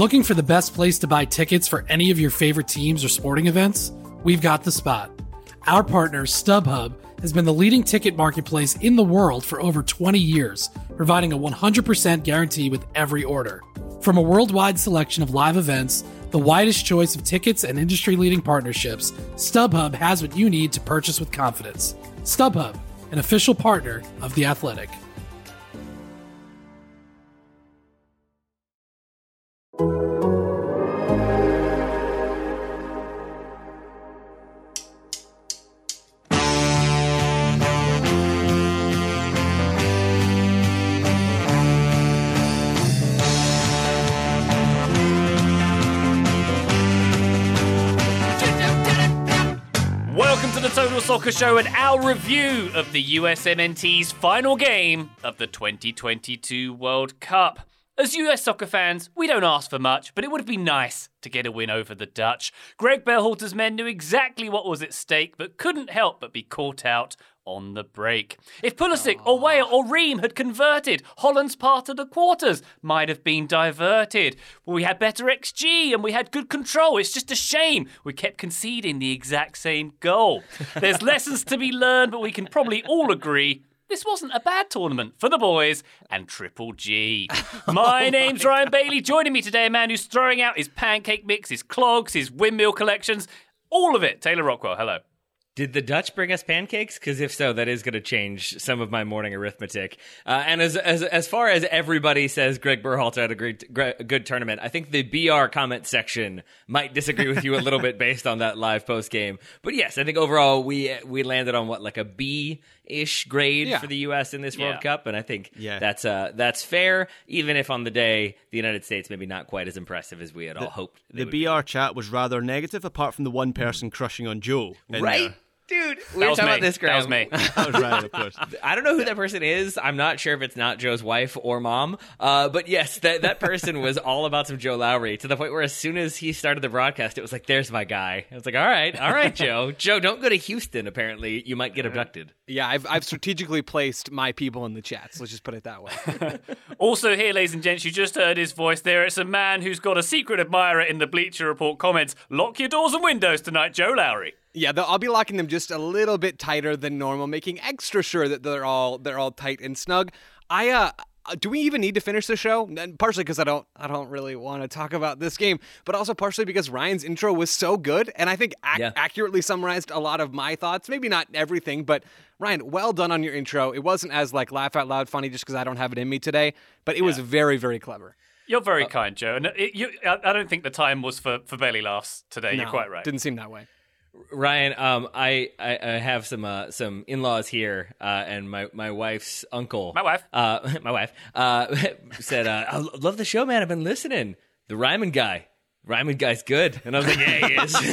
Looking for the best place to buy tickets for any of your favorite teams or sporting events? We've got the spot. Our partner, StubHub, has been the leading ticket marketplace in the world for over 20 years, providing a 100% guarantee with every order. From a worldwide selection of live events, the widest choice of tickets and industry-leading partnerships, StubHub has what you need to purchase with confidence. StubHub, an official partner of The Athletic. Total Soccer Show and our review of the USMNT's final game of the 2022 World Cup. As US soccer fans, we don't ask for much, but it would have been nice to get a win over the Dutch. Greg Berhalter's men knew exactly what was at stake, but couldn't help but be caught out on the break. If Pulisic or Weah or Ream had converted, Holland's part of the quarters might have been diverted. Well, we had better XG and we had good control. It's just a shame we kept conceding the exact same goal. There's lessons to be learned, but we can probably all agree this wasn't a bad tournament for the boys and Triple G. My name's Ryan Bailey. Joining me today, a man who's throwing out his pancake mix, his clogs, his windmill collections, all of it. Taylor Rockwell, hello. Did the Dutch bring us pancakes? Because if so, that is going to change some of my morning arithmetic. And as far as everybody says Greg Berhalter had a good tournament, I think the BR comment section might disagree with you a little bit based on that live post game. But yes, I think overall we landed on like a B-ish grade for the U.S. in this World Cup, and I think that's fair. Even if on the day the United States maybe not quite as impressive as we had all hoped. The BR chat was rather negative, apart from the one person crushing on Joe. Right? Dude, we were talking about this, Graham. That was me. That was Ryan, of course. I don't know who that person is. I'm not sure if it's not Joe's wife or mom. But yes, that person was all about some Joe Lowry, to the point where as soon as he started the broadcast, it was like, there's my guy. I was like, all right, Joe. Joe, don't go to Houston, apparently. You might get abducted. Yeah, I've strategically placed my people in the chats. Let's just put it that way. Also here, ladies and gents, you just heard his voice there. It's a man who's got a secret admirer in the Bleacher Report comments. Lock your doors and windows tonight, Joe Lowry. Yeah, I'll be locking them just a little bit tighter than normal, making extra sure that they're all tight and snug. Do we even need to finish the show? And partially because I don't really want to talk about this game, but also partially because Ryan's intro was so good, and I think accurately summarized a lot of my thoughts. Maybe not everything, but Ryan, well done on your intro. It wasn't as like laugh out loud funny just because I don't have it in me today, but it was very, very clever. You're very kind, Joe. And I don't think the time was for belly laughs today. No, you're quite right. Didn't seem that way. Ryan, I have some in-laws here, and my wife's uncle. My wife said, I love the show, man. I've been listening. The Ryman guy's good. And I was like, yeah, he is.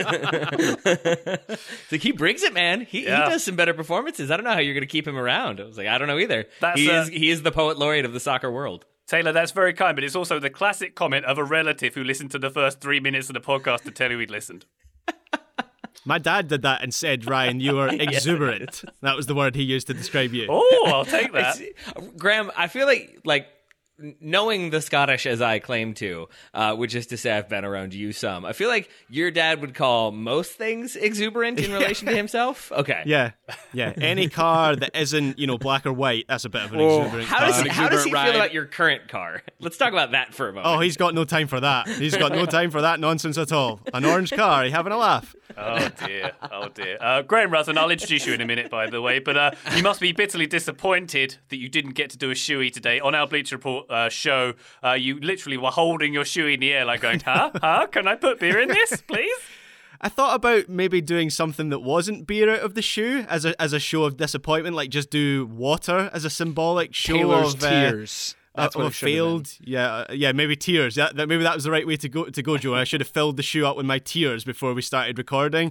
It's like, he brings it, man. He does some better performances. I don't know how you're going to keep him around. I was like, I don't know either. He is the poet laureate of the soccer world. Taylor, that's very kind, but it's also the classic comment of a relative who listened to the first 3 minutes of the podcast to tell you he'd listened. My dad did that and said, Ryan, you are exuberant. That was the word he used to describe you. Oh, I'll take that. Graham, I feel like knowing the Scottish as I claim to, which is to say I've been around you some, I feel like your dad would call most things exuberant in relation to himself. Okay. Yeah. Any car that isn't, black or white, that's a bit of an exuberant car. How does he feel about your current car? Let's talk about that for a moment. Oh, he's got no time for that. He's got no time for that nonsense at all. An orange car, are you having a laugh? Oh dear. Graham Ruthven, I'll introduce you in a minute, by the way, but you must be bitterly disappointed that you didn't get to do a shoey today. On our Bleacher Report show, you literally were holding your shoey in the air like going, huh? Can I put beer in this, please? I thought about maybe doing something that wasn't beer out of the shoe as a show of disappointment, like just do water as a symbolic show Taylor's of tears. That's what it failed. Yeah, maybe tears. Maybe that was the right way to go, Joe. I should have filled the shoe up with my tears before we started recording.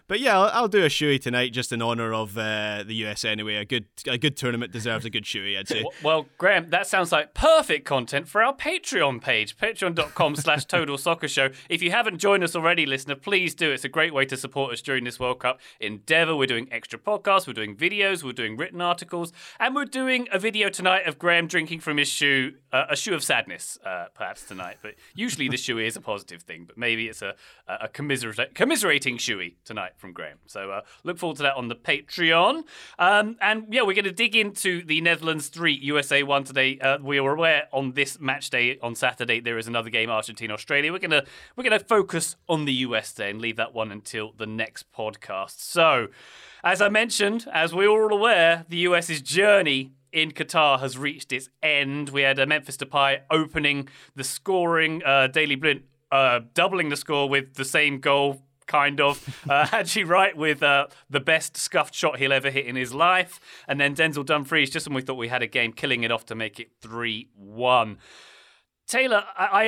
But yeah, I'll do a shoey tonight just in honour of the US anyway. A good tournament deserves a good shoey, I'd say. Well, Graham, that sounds like perfect content for our Patreon page, patreon.com/Total Soccer Show. If you haven't joined us already, listener, please do. It's a great way to support us during this World Cup endeavour. We're doing extra podcasts, we're doing videos, we're doing written articles, and we're doing a video tonight of Graham drinking from his shoe, a shoe of sadness, perhaps tonight. But usually the shoey is a positive thing, but maybe it's a commiserating shoey tonight from Graham. So look forward to that on the Patreon. And yeah, we're going to dig into the Netherlands 3, USA 1 today. We are aware on this match day on Saturday there is another game, Argentina-Australia. We're gonna focus on the US day and leave that one until the next podcast. So, as I mentioned, as we're all aware, the US's journey in Qatar has reached its end. We had Memphis Depay opening the scoring, Daley Blind doubling the score with the same goal, kind of. Haji Wright with the best scuffed shot he'll ever hit in his life. And then Denzel Dumfries, just when we thought we had a game, killing it off to make it 3-1. Taylor,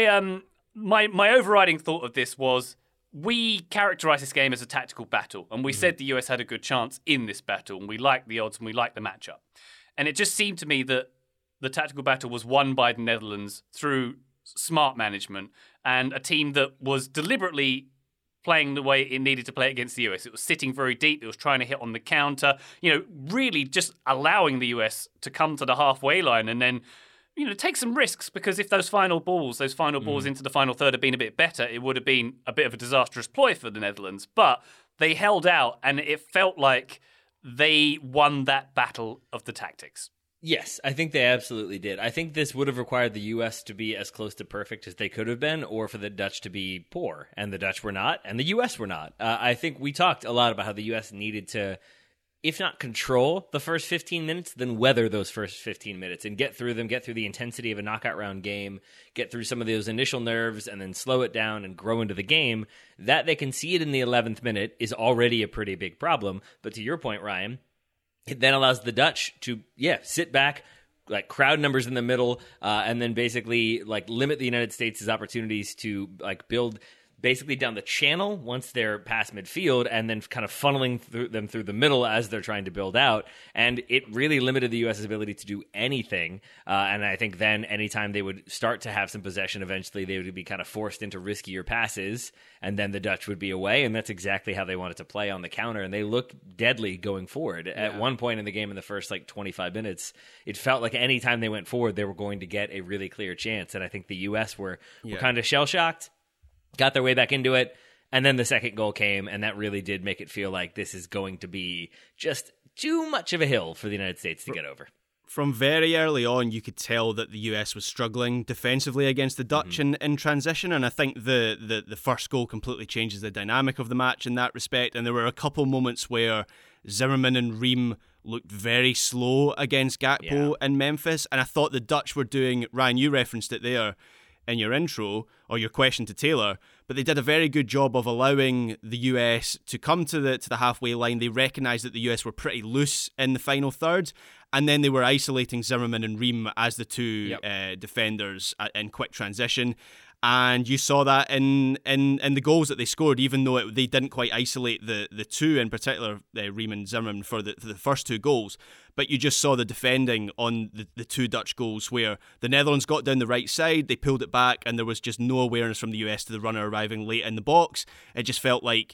my overriding thought of this was we characterised this game as a tactical battle, and we said the US had a good chance in this battle, and we liked the odds and we liked the matchup. And it just seemed to me that the tactical battle was won by the Netherlands through smart management and a team that was deliberately playing the way it needed to play against the US. It was sitting very deep. It was trying to hit on the counter, really just allowing the US to come to the halfway line and then, take some risks, because if those final balls into the final third had been a bit better, it would have been a bit of a disastrous ploy for the Netherlands. But they held out and it felt like they won that battle of the tactics. Yes, I think they absolutely did. I think this would have required the U.S. to be as close to perfect as they could have been, or for the Dutch to be poor. And the Dutch were not, and the U.S. were not. I think we talked a lot about how the U.S. needed to, if not control the first 15 minutes, then weather those first 15 minutes and get through them, get through the intensity of a knockout round game, get through some of those initial nerves, and then slow it down and grow into the game. That they concede in the 11th minute is already a pretty big problem. But to your point, Ryan, it then allows the Dutch to, sit back, like crowd numbers in the middle, and then basically like limit the United States' opportunities to like build basically down the channel once they're past midfield, and then kind of funneling them through the middle as they're trying to build out. And it really limited the U.S.'s ability to do anything. And I think then anytime they would start to have some possession, eventually they would be kind of forced into riskier passes, and then the Dutch would be away. And that's exactly how they wanted to play on the counter. And they looked deadly going forward. Yeah. At one point in the game, in the first 25 minutes, it felt like anytime they went forward, they were going to get a really clear chance. And I think the U.S. were kind of shell-shocked, got their way back into it, and then the second goal came, and that really did make it feel like this is going to be just too much of a hill for the United States to get over. From very early on, you could tell that the US was struggling defensively against the Dutch in transition, and I think the first goal completely changes the dynamic of the match in that respect, and there were a couple moments where Zimmerman and Ream looked very slow against Gakpo in Memphis, and I thought the Dutch were doing, Ryan, you referenced it there in your intro, or your question to Taylor, but they did a very good job of allowing the US to come to the halfway line. They recognised that the US were pretty loose in the final third, and then they were isolating Zimmerman and Ream as the two defenders in quick transition. And you saw that in the goals that they scored, even though they didn't quite isolate the two, in particular, Ream and Zimmerman, for the first two goals. But you just saw the defending on the two Dutch goals, where the Netherlands got down the right side, they pulled it back, and there was just no awareness from the US to the runner arriving late in the box. It just felt like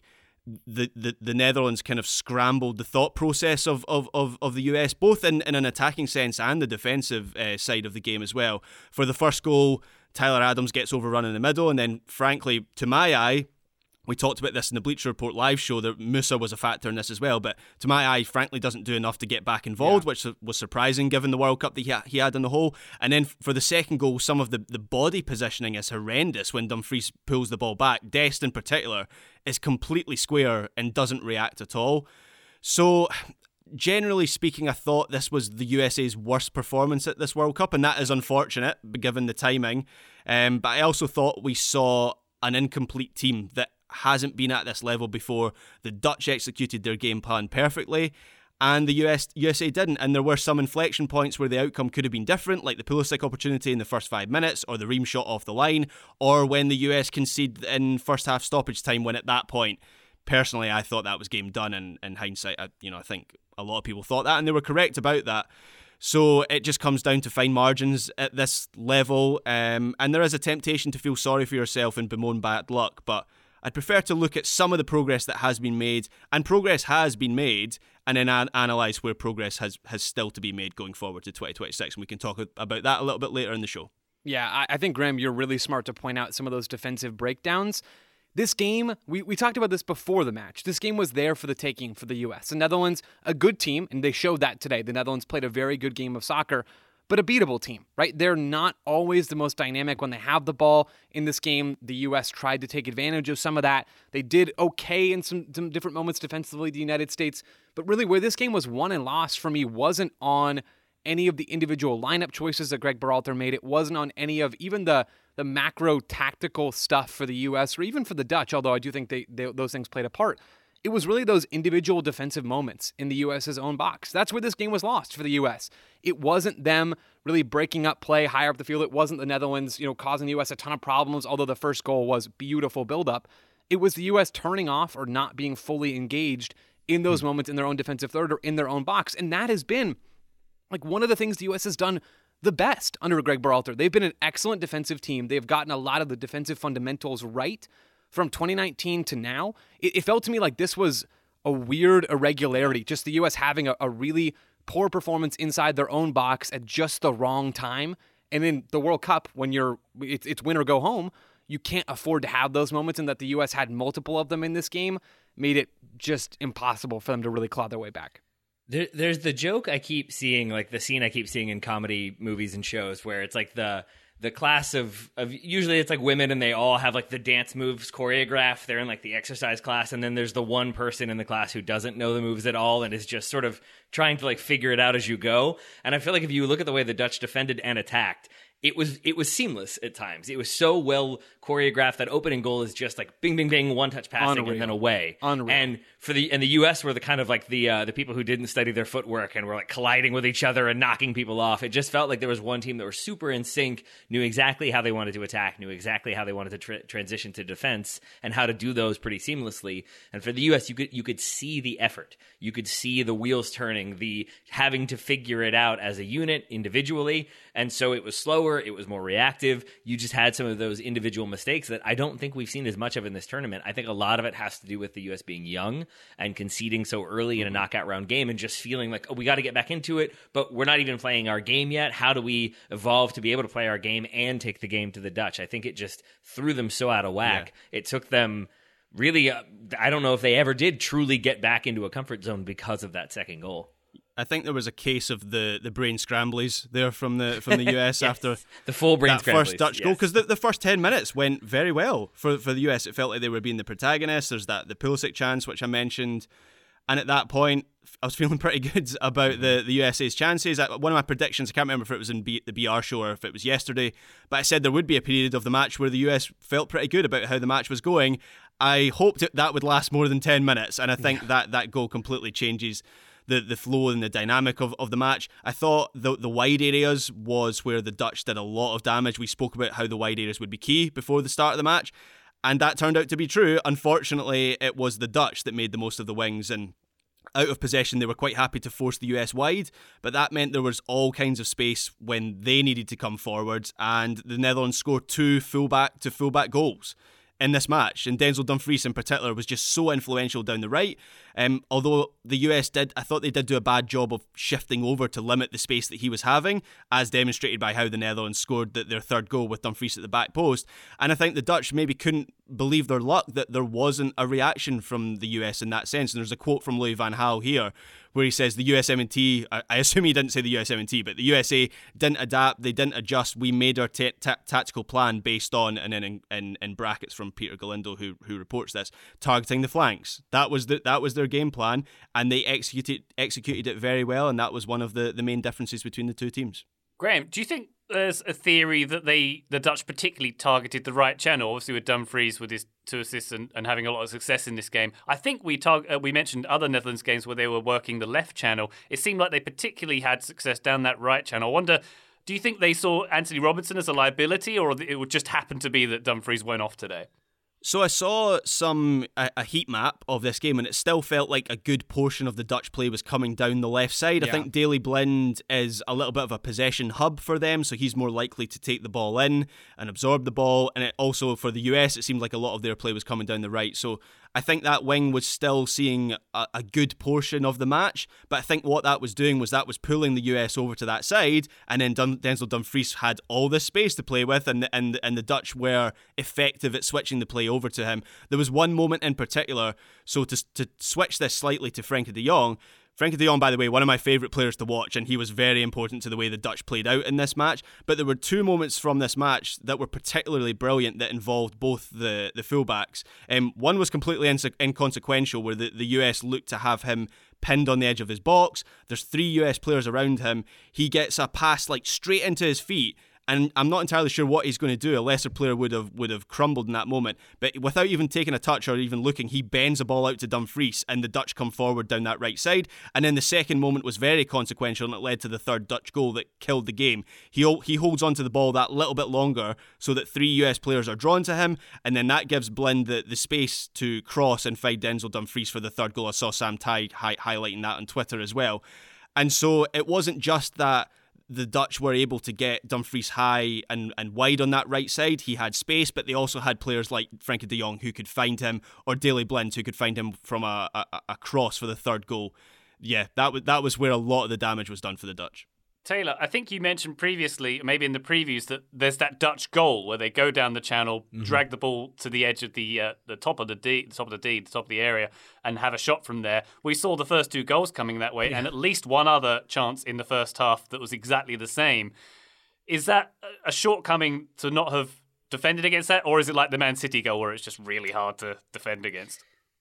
the Netherlands kind of scrambled the thought process of the US, both in an attacking sense and the defensive side of the game as well. For the first goal, Tyler Adams gets overrun in the middle, and then, frankly, to my eye, we talked about this in the Bleacher Report live show, that Musa was a factor in this as well, but to my eye, frankly, doesn't do enough to get back involved, which was surprising given the World Cup that he had in the whole. And then for the second goal, some of the body positioning is horrendous when Dumfries pulls the ball back. Dest, in particular, is completely square and doesn't react at all. So, generally speaking, I thought this was the USA's worst performance at this World Cup, and that is unfortunate given the timing. But I also thought we saw an incomplete team that hasn't been at this level before. The Dutch executed their game plan perfectly, and the USA didn't. And there were some inflection points where the outcome could have been different, like the Pulisic opportunity in the first 5 minutes, or the Ream shot off the line, or when the US conceded in first half stoppage time, when at that point personally, I thought that was game done. And in hindsight, I think a lot of people thought that, and they were correct about that. So it just comes down to fine margins at this level, and there is a temptation to feel sorry for yourself and bemoan bad luck, but I'd prefer to look at some of the progress that has been made, and progress has been made, and then analyse where progress has still to be made going forward to 2026, and we can talk about that a little bit later in the show. Yeah, I think, Graham, you're really smart to point out some of those defensive breakdowns. This game, we talked about this before the match. This game was there for the taking for the U.S. The Netherlands, a good team, and they showed that today. The Netherlands played a very good game of soccer, but a beatable team, right? They're not always the most dynamic when they have the ball. In this game, the U.S. tried to take advantage of some of that. They did okay in some different moments defensively, the United States. But really, where this game was won and lost for me wasn't on any of the individual lineup choices that Greg Berhalter made. It wasn't on any of even the macro tactical stuff for the U.S. or even for the Dutch, although I do think those things played a part. It was really those individual defensive moments in the U.S.'s own box. That's where this game was lost for the U.S. It wasn't them really breaking up play higher up the field. It wasn't the Netherlands, causing the U.S. a ton of problems, although the first goal was beautiful buildup. It was the U.S. turning off or not being fully engaged in those moments in their own defensive third or in their own box. And that has been like one of the things the U.S. has done the best under Greg Berhalter. They've been an excellent defensive team. They've gotten a lot of the defensive fundamentals right from 2019 to now. It felt to me like this was a weird irregularity, just the U.S. having a really poor performance inside their own box at just the wrong time. And in the World Cup, when it's win or go home, you can't afford to have those moments, and that the U.S. had multiple of them in this game made it just impossible for them to really claw their way back. There's the joke I keep seeing, like the scene I keep seeing in comedy movies and shows where it's like the class of usually it's like women and they all have like the dance moves choreographed. They're in like the exercise class, and then there's the one person in the class who doesn't know the moves at all and is just sort of trying to like figure it out as you go. And I feel like if you look at the way the Dutch defended and attacked, it was seamless at times. It was so well choreographed. That opening goal is just like bing, bing, bing, one touch passing. Unreal. And then away. Unreal. And the U.S. were the kind of like the people who didn't study their footwork and were like colliding with each other and knocking people off. It just felt like there was one team that were super in sync, knew exactly how they wanted to attack, knew exactly how they wanted to transition to defense, and how to do those pretty seamlessly. And for the U.S., you could see the effort. You could see the wheels turning, the having to figure it out as a unit individually. And so it was slower, it was more reactive. You just had some of those individual mistakes that I don't think we've seen as much of in this tournament. I think a lot of it has to do with the U.S. being young and conceding so early in a knockout round game and just feeling like, oh, we got to get back into it, but we're not even playing our game yet. How do we evolve to be able to play our game and take the game to the Dutch? I think it just threw them so out of whack. Yeah. It took them really, I don't know if they ever did truly get back into a comfort zone because of that second goal. I think there was a case of the brain scramblies there from the US yes. after the full brain that first Dutch goal, because the first 10 minutes went very well for the US. It felt like they were being the protagonists. There's the Pulisic chance, which I mentioned, and at that point I was feeling pretty good about the USA's chances. One of my predictions, I can't remember if it was in the BR show or if it was yesterday, but I said there would be a period of the match where the US felt pretty good about how the match was going. I hoped that would last more than 10 minutes, and I think that goal completely changes the flow and the dynamic of the match. I thought the wide areas was where the Dutch did a lot of damage. We spoke about how the wide areas would be key before the start of the match, and that turned out to be true. Unfortunately, it was the Dutch that made the most of the wings, and out of possession, they were quite happy to force the US wide, but that meant there was all kinds of space when they needed to come forwards, and the Netherlands scored 2 fullback to fullback goals in this match, and Denzel Dumfries in particular was just so influential down the right. Although the US I thought they did do a bad job of shifting over to limit the space that he was having, as demonstrated by how the Netherlands scored their third goal with Dumfries at the back post. And I think the Dutch maybe couldn't believe their luck that there wasn't a reaction from the US in that sense. And there's a quote from Louis van Gaal here where he says the USMNT, I assume he didn't say the USMNT, but the USA didn't adapt, they didn't adjust, we made our tactical plan based on, and then in brackets from Peter Galindo, who reports this, targeting the flanks. That was their game plan, and they executed it very well, and that was one of the main differences between the two teams. Graham, do you think there's a theory that the Dutch particularly targeted the right channel, obviously with Dumfries with his 2 assists and having a lot of success in this game? I think we mentioned other Netherlands games where they were working the left channel. It seemed like they particularly had success down that right channel. I wonder, do you think they saw Anthony Robinson as a liability, or it would just happen to be that Dumfries went off today? So I saw a heat map of this game, and it still felt like a good portion of the Dutch play was coming down the left side. I think Daley Blind is a little bit of a possession hub for them, so he's more likely to take the ball in and absorb the ball. And it also, for the US, it seemed like a lot of their play was coming down the right. So I think that wing was still seeing a good portion of the match, but I think what that was doing was that was pulling the US over to that side, and then Denzel Dumfries had all this space to play with, and the Dutch were effective at switching the play over to him. There was one moment in particular, so to switch this slightly to Frenkie de Jong. Frenkie de Jong, by the way, one of my favourite players to watch, and he was very important to the way the Dutch played out in this match. But there were two moments from this match that were particularly brilliant that involved both the fullbacks. One was completely inconsequential, where the US looked to have him pinned on the edge of his box. There's 3 US players around him. He gets a pass like straight into his feet, and I'm not entirely sure what he's going to do. A lesser player would have crumbled in that moment. But without even taking a touch or even looking, he bends the ball out to Dumfries, and the Dutch come forward down that right side. And then the second moment was very consequential, and it led to the third Dutch goal that killed the game. He holds onto the ball that little bit longer so that 3 US players are drawn to him, and then that gives Blind the space to cross and find Denzel Dumfries for the third goal. I saw Sam Tighe highlighting that on Twitter as well. And so it wasn't just that the Dutch were able to get Dumfries high and wide on that right side. He had space, but they also had players like Frenkie de Jong who could find him, or Daley Blind who could find him from a cross for the third goal. Yeah, that was where a lot of the damage was done for the Dutch. Taylor, I think you mentioned previously, maybe in the previews, that there's that Dutch goal where they go down the channel, drag the ball to the edge of the top of the area, and have a shot from there. We saw the first 2 goals coming that way, and at least one other chance in the first half that was exactly the same. Is that a shortcoming to not have defended against that, or is it like the Man City goal where it's just really hard to defend against?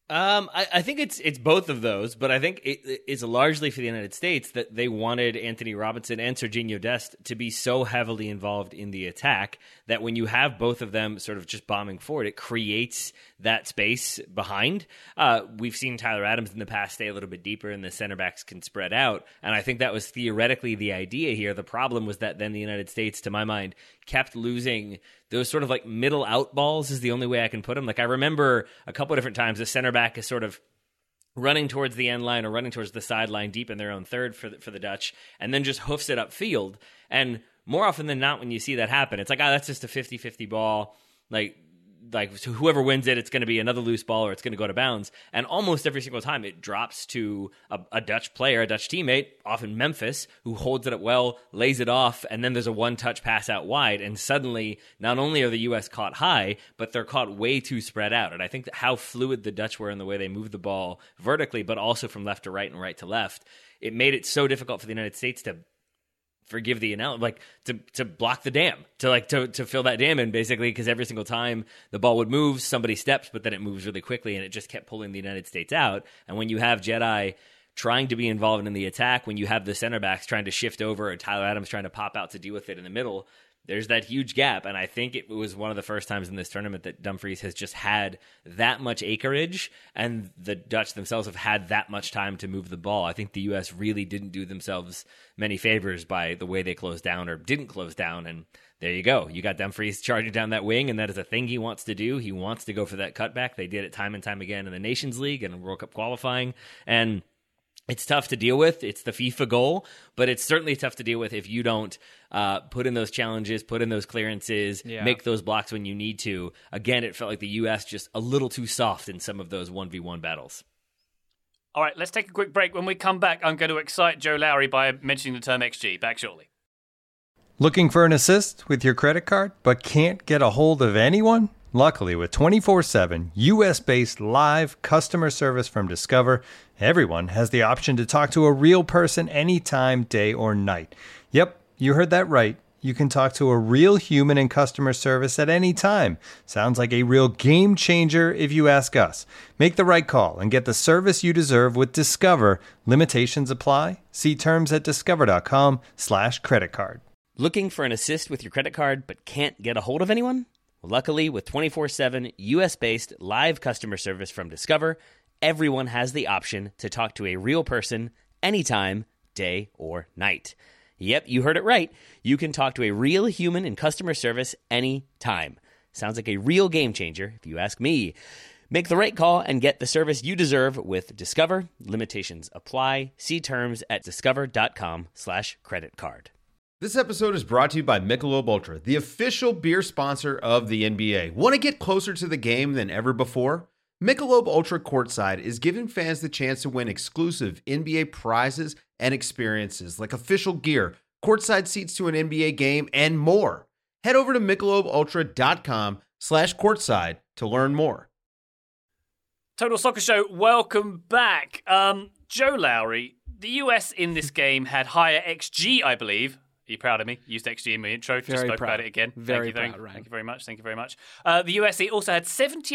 I think it's both of those, but I think it is largely for the United States that they wanted Anthony Robinson and Serginho Dest to be so heavily involved in the attack that when you have both of them sort of just bombing forward, it creates that space behind. We've seen Tyler Adams in the past stay a little bit deeper and the center backs can spread out, and I think that was theoretically the idea here. The problem was that then the United States, to my mind, kept losing those sort of like middle out balls is the only way I can put them. Like I remember a couple of different times the center back is sort of running towards the end line or running towards the sideline deep in their own third for the Dutch, and then just hoofs it upfield. And more often than not, when you see that happen, it's like, that's just a 50-50 ball. Like so whoever wins it, it's going to be another loose ball or it's going to go to bounds. And almost every single time it drops to a Dutch player, a Dutch teammate, often Memphis, who holds it up well, lays it off, and then there's a one-touch pass out wide. And suddenly, not only are the U.S. caught high, but they're caught way too spread out. And I think that how fluid the Dutch were in the way they moved the ball vertically, but also from left to right and right to left, it made it so difficult for the United States to forgive the analogy, like to block the dam, to fill that dam in basically, because every single time the ball would move, somebody steps, but then it moves really quickly, and it just kept pulling the United States out. And when you have Jedi trying to be involved in the attack, when you have the center backs trying to shift over, and Tyler Adams trying to pop out to deal with it in the middle, there's that huge gap. And I think it was one of the first times in this tournament that Dumfries has just had that much acreage, and the Dutch themselves have had that much time to move the ball. I think the U.S. really didn't do themselves many favors by the way they closed down or didn't close down. And there you go. You got Dumfries charging down that wing, and that is a thing he wants to do. He wants to go for that cutback. They did it time and time again in the Nations League and in World Cup qualifying. And it's tough to deal with. It's the FIFA goal, but it's certainly tough to deal with if you don't put in those challenges, put in those clearances, make those blocks when you need to. Again, it felt like the U.S. just a little too soft in some of those 1v1 battles. All right, let's take a quick break. When we come back, I'm going to excite Joe Lowry by mentioning the term XG. Back shortly. Looking for an assist with your credit card, but can't get a hold of anyone? Luckily, with 24/7 U.S.-based live customer service from Discover, everyone has the option to talk to a real person anytime, day or night. Yep, you heard that right. You can talk to a real human in customer service at any time. Sounds like a real game changer if you ask us. Make the right call and get the service you deserve with Discover. Limitations apply. See terms at discover.com/creditcard. Looking for an assist with your credit card but can't get a hold of anyone? Luckily, with 24/7 U.S.-based live customer service from Discover, everyone has the option to talk to a real person anytime, day or night. Yep, you heard it right. You can talk to a real human in customer service anytime. Sounds like a real game changer, if you ask me. Make the right call and get the service you deserve with Discover. Limitations apply. See terms at discover.com/creditcard. This episode is brought to you by Michelob Ultra, the official beer sponsor of the NBA. Want to get closer to the game than ever before? Michelob Ultra Courtside is giving fans the chance to win exclusive NBA prizes and experiences like official gear, courtside seats to an NBA game, and more. Head over to MichelobUltra.com/courtside to learn more. Total Soccer Show, welcome back. Joe Lowry, the US in this game had higher XG, I believe. Are you proud of me? Used XG in my intro. Just spoke about it again. Very proud, Ryan. Thank you very much. Thank you very much. The USA also had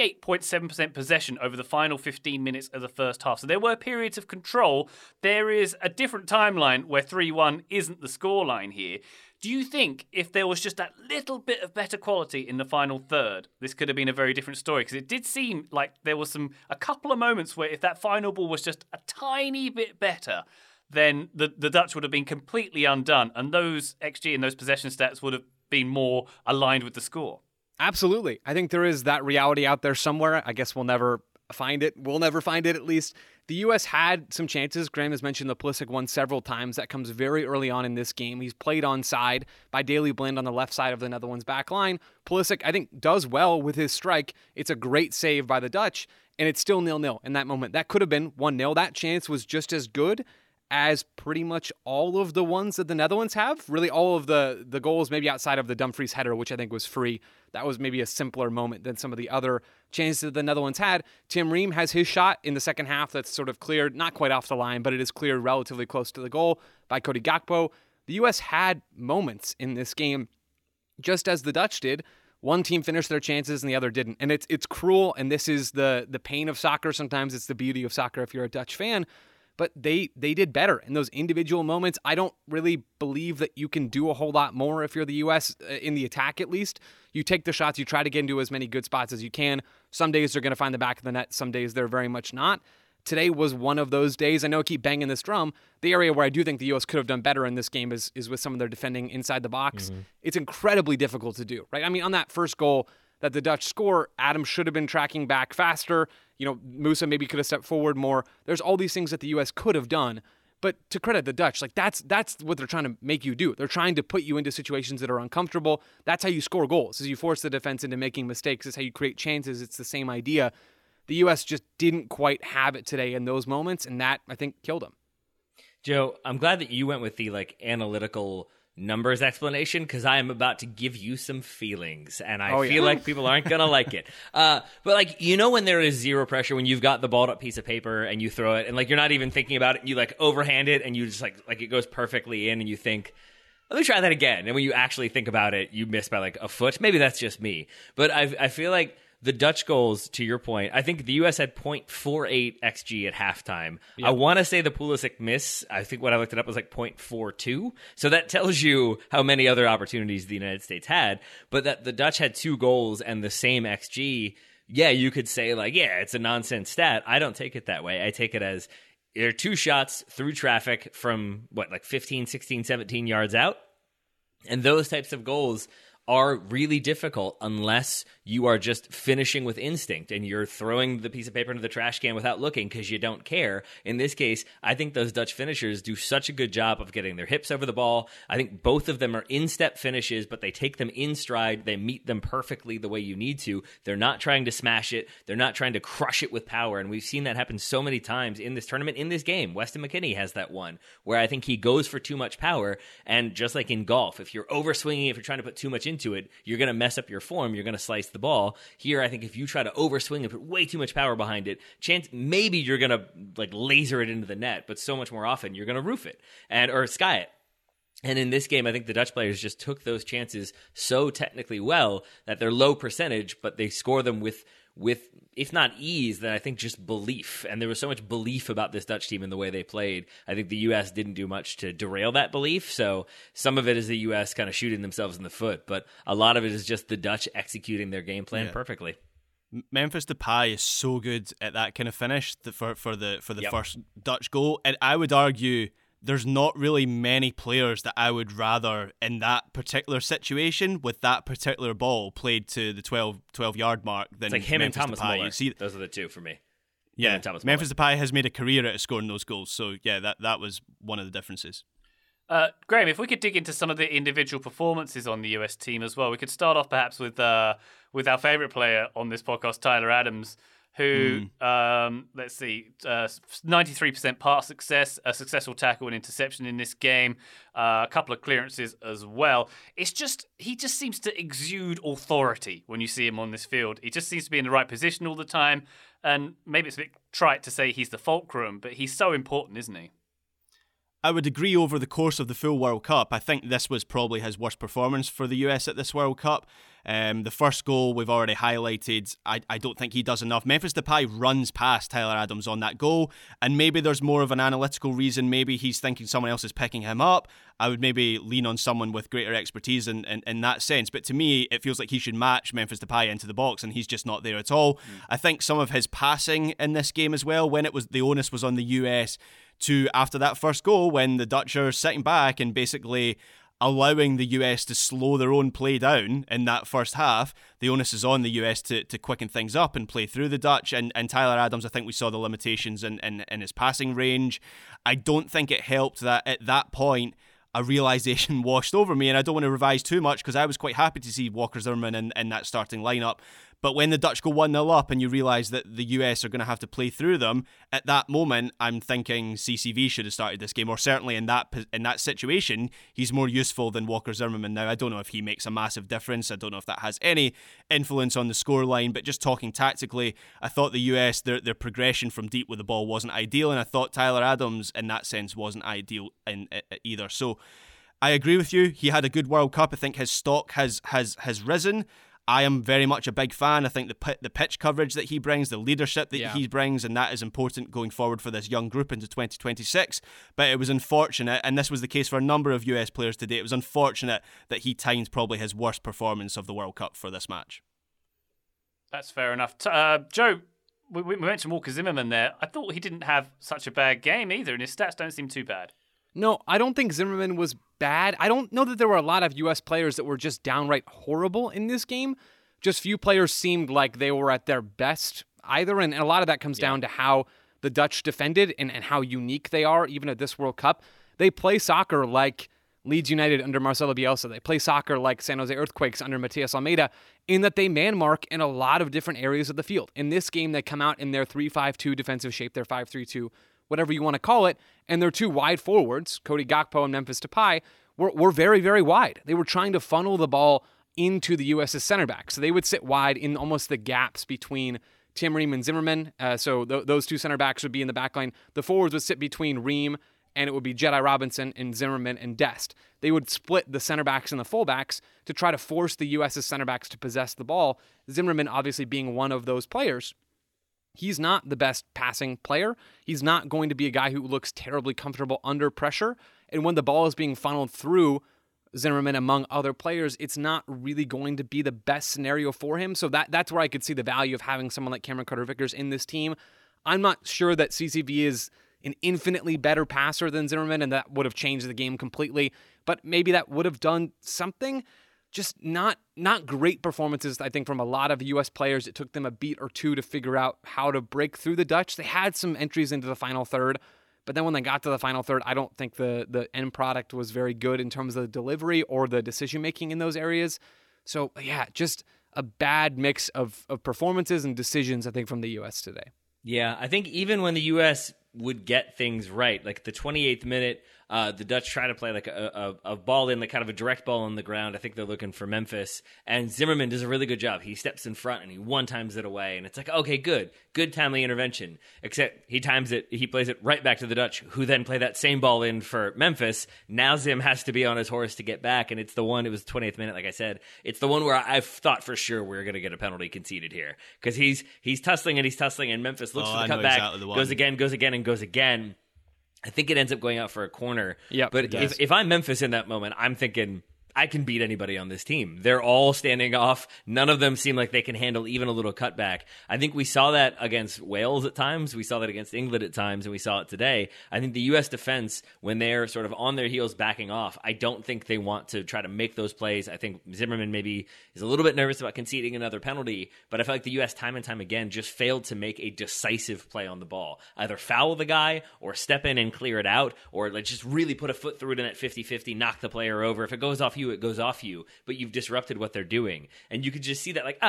78.7% possession over the final 15 minutes of the first half. So there were periods of control. There is a different timeline where 3-1 isn't the scoreline here. Do you think if there was just that little bit of better quality in the final third, this could have been a very different story? Because it did seem like there was a couple of moments where if that final ball was just a tiny bit better, then the Dutch would have been completely undone, and those XG and those possession stats would have been more aligned with the score. Absolutely. I think there is that reality out there somewhere. I guess we'll never find it. We'll never find it, at least. The U.S. had some chances. Graham has mentioned the Pulisic one several times. That comes very early on in this game. He's played onside by Daley Blind on the left side of the Netherlands back line. Pulisic, I think, does well with his strike. It's a great save by the Dutch, and it's still 0-0 in that moment. That could have been 1-0. That chance was just as good as pretty much all of the ones that the Netherlands have. Really all of the goals, maybe outside of the Dumfries header, which I think was free. That was maybe a simpler moment than some of the other chances that the Netherlands had. Tim Ream has his shot in the second half that's sort of cleared, not quite off the line, but it is cleared relatively close to the goal by Cody Gakpo. The U.S. had moments in this game, just as the Dutch did. One team finished their chances and the other didn't. And it's cruel, and this is the pain of soccer. Sometimes it's the beauty of soccer if you're a Dutch fan. But they did better in those individual moments. I don't really believe that you can do a whole lot more if you're the U.S. in the attack, at least. You take the shots, you try to get into as many good spots as you can. Some days they're going to find the back of the net. Some days they're very much not. Today was one of those days. I know I keep banging this drum. The area where I do think the U.S. could have done better in this game is with some of their defending inside the box. Mm-hmm. It's incredibly difficult to do, right? I mean, on that first goal that the Dutch score, Adam should have been tracking back faster. You know, Musa maybe could have stepped forward more. There's all these things that the U.S. could have done. But to credit the Dutch, like that's what they're trying to make you do. They're trying to put you into situations that are uncomfortable. That's how you score goals, is you force the defense into making mistakes. It's how you create chances. It's the same idea. The U.S. just didn't quite have it today in those moments, and that, I think, killed them. Joe, I'm glad that you went with the analytical numbers explanation, because I am about to give you some feelings, and I feel like people aren't gonna like it. But when there is zero pressure, when you've got the balled up piece of paper and you throw it, and you're not even thinking about it, and you overhand it, and you just like it goes perfectly in, and you think, let me try that again. And when you actually think about it, you miss by a foot. Maybe that's just me, but I feel like the Dutch goals, to your point, I think the U.S. had 0.48 XG at halftime. Yep. I want to say the Pulisic miss, I think what I looked it up was 0.42. So that tells you how many other opportunities the United States had. But that the Dutch had 2 goals and the same XG, yeah, you could say, it's a nonsense stat. I don't take it that way. I take it as there are 2 shots through traffic from, 15, 16, 17 yards out? And those types of goals are really difficult unless you are just finishing with instinct and you're throwing the piece of paper into the trash can without looking because you don't care. In this case, I think those Dutch finishers do such a good job of getting their hips over the ball. I think both of them are in-step finishes, but they take them in stride. They meet them perfectly the way you need to. They're not trying to smash it. They're not trying to crush it with power, and we've seen that happen so many times in this tournament, in this game. Weston McKennie has that one where I think he goes for too much power, and just like in golf, if you're overswinging, if you're trying to put too much into it, you're going to mess up your form. You're going to slice the ball. Here, I think if you try to overswing and put way too much power behind it, maybe you're going to laser it into the net, but so much more often you're going to roof it or sky it. And in this game, I think the Dutch players just took those chances so technically well that they're low percentage, but they score them with if not ease, then I think just belief. And there was so much belief about this Dutch team in the way they played. I think the U.S. didn't do much to derail that belief. So some of it is the U.S. kind of shooting themselves in the foot, but a lot of it is just the Dutch executing their game plan perfectly. Memphis Depay is so good at that kind of finish for the first Dutch goal. And I would argue there's not really many players that I would rather in that particular situation with that particular ball played to the 12-yard mark than it's like him Memphis and Thomas Depay. Muller. You see, those are the two for me. yeah, Thomas Memphis Depay has made a career out of scoring those goals. So yeah, that was one of the differences. Graham, if we could dig into some of the individual performances on the US team as well, we could start off perhaps with our favourite player on this podcast, Tyler Adams, who, let's see, 93% pass success, a successful tackle and interception in this game, a couple of clearances as well. It's just, he just seems to exude authority when you see him on this field. He just seems to be in the right position all the time, and maybe it's a bit trite to say he's the fulcrum, but he's so important, isn't he? I would agree over the course of the full World Cup. I think this was probably his worst performance for the US at this World Cup. The first goal we've already highlighted. I don't think he does enough. Memphis Depay runs past Tyler Adams on that goal, and maybe there's more of an analytical reason. Maybe he's thinking someone else is picking him up. I would maybe lean on someone with greater expertise in that sense. But to me, it feels like he should match Memphis Depay into the box, and he's just not there at all. I think some of his passing in this game as well, when it was the onus was on the US to, after that first goal, when the Dutch are sitting back and basically allowing the US to slow their own play down in that first half, the onus is on the US to quicken things up and play through the Dutch. And Tyler Adams, I think we saw the limitations in his passing range. I don't think it helped that at that point a realisation washed over me, and I don't want to revise too much because I was quite happy to see Walker Zimmerman in that starting lineup. But when the Dutch go 1-0 up and you realise that the US are going to have to play through them, at that moment, I'm thinking CCV should have started this game, or certainly in that situation, he's more useful than Walker Zimmerman. Now, I don't know if he makes a massive difference. I don't know if that has any influence on the scoreline, but just talking tactically, I thought the US, their progression from deep with the ball wasn't ideal, and I thought Tyler Adams, in that sense, wasn't ideal either. So I agree with you. He had a good World Cup. I think his stock has risen. I am very much a big fan. I think the pitch coverage that he brings, the leadership that he brings, and that is important going forward for this young group into 2026. But it was unfortunate, and this was the case for a number of US players today, it was unfortunate that he timed probably his worst performance of the World Cup for this match. That's fair enough. Joe, we mentioned Walker Zimmerman there. I thought he didn't have such a bad game either, and his stats don't seem too bad. No, I don't think Zimmerman was bad. I don't know that there were a lot of U.S. players that were just downright horrible in this game. Just few players seemed like they were at their best either, and a lot of that comes down to how the Dutch defended and how unique they are, even at this World Cup. They play soccer like Leeds United under Marcelo Bielsa. They play soccer like San Jose Earthquakes under Matias Almeida, in that they man-mark in a lot of different areas of the field. In this game, they come out in their 3-5-2 defensive shape, their 5-3-2, whatever you want to call it, and their two wide forwards, Cody Gakpo and Memphis Depay, were very, very wide. They were trying to funnel the ball into the U.S.'s center back. So they would sit wide in almost the gaps between Tim Ream and Zimmerman. So those two center backs would be in the back line. The forwards would sit between Ream, and it would be Jedi Robinson and Zimmerman and Dest. They would split the center backs and the fullbacks to try to force the U.S.'s center backs to possess the ball. Zimmerman obviously being one of those players. He's not the best passing player. He's not going to be a guy who looks terribly comfortable under pressure. And when the ball is being funneled through Zimmerman among other players, it's not really going to be the best scenario for him. So that's where I could see the value of having someone like Cameron Carter-Vickers in this team. I'm not sure that CCV is an infinitely better passer than Zimmerman, and that would have changed the game completely. But maybe that would have done something. Just not great performances, I think, from a lot of U.S. players. It took them a beat or two to figure out how to break through the Dutch. They had some entries into the final third, but then when they got to the final third, I don't think the end product was very good in terms of the delivery or the decision-making in those areas. So, yeah, just a bad mix of performances and decisions, I think, from the U.S. today. Yeah, I think even when the U.S. would get things right, like the 28th minute, the Dutch try to play like a ball in, like kind of a direct ball on the ground. I think they're looking for Memphis, and Zimmerman does a really good job. He steps in front and he one-times it away, and it's like, okay, good timely intervention. Except he times it, he plays it right back to the Dutch, who then play that same ball in for Memphis. Now Zim has to be on his horse to get back, and it's the one, it was the 28th minute, like I said, it's the one where I've thought for sure we're going to get a penalty conceded here, because he's tussling, and Memphis looks for the cutback, exactly goes again. I think it ends up going out for a corner. Yeah, but if I'm Memphis in that moment, I'm thinking, I can beat anybody on this team. They're all standing off. None of them seem like they can handle even a little cutback. I think we saw that against Wales at times. We saw that against England at times, and we saw it today. I think the U.S. defense, when they're sort of on their heels backing off, I don't think they want to try to make those plays. I think Zimmerman maybe is a little bit nervous about conceding another penalty, but I feel like the U.S. time and time again just failed to make a decisive play on the ball. Either foul the guy or step in and clear it out, or like just really put a foot through it in that 50-50, knock the player over. If it goes off you, it goes off you, but you've disrupted what they're doing. And you could just see that like,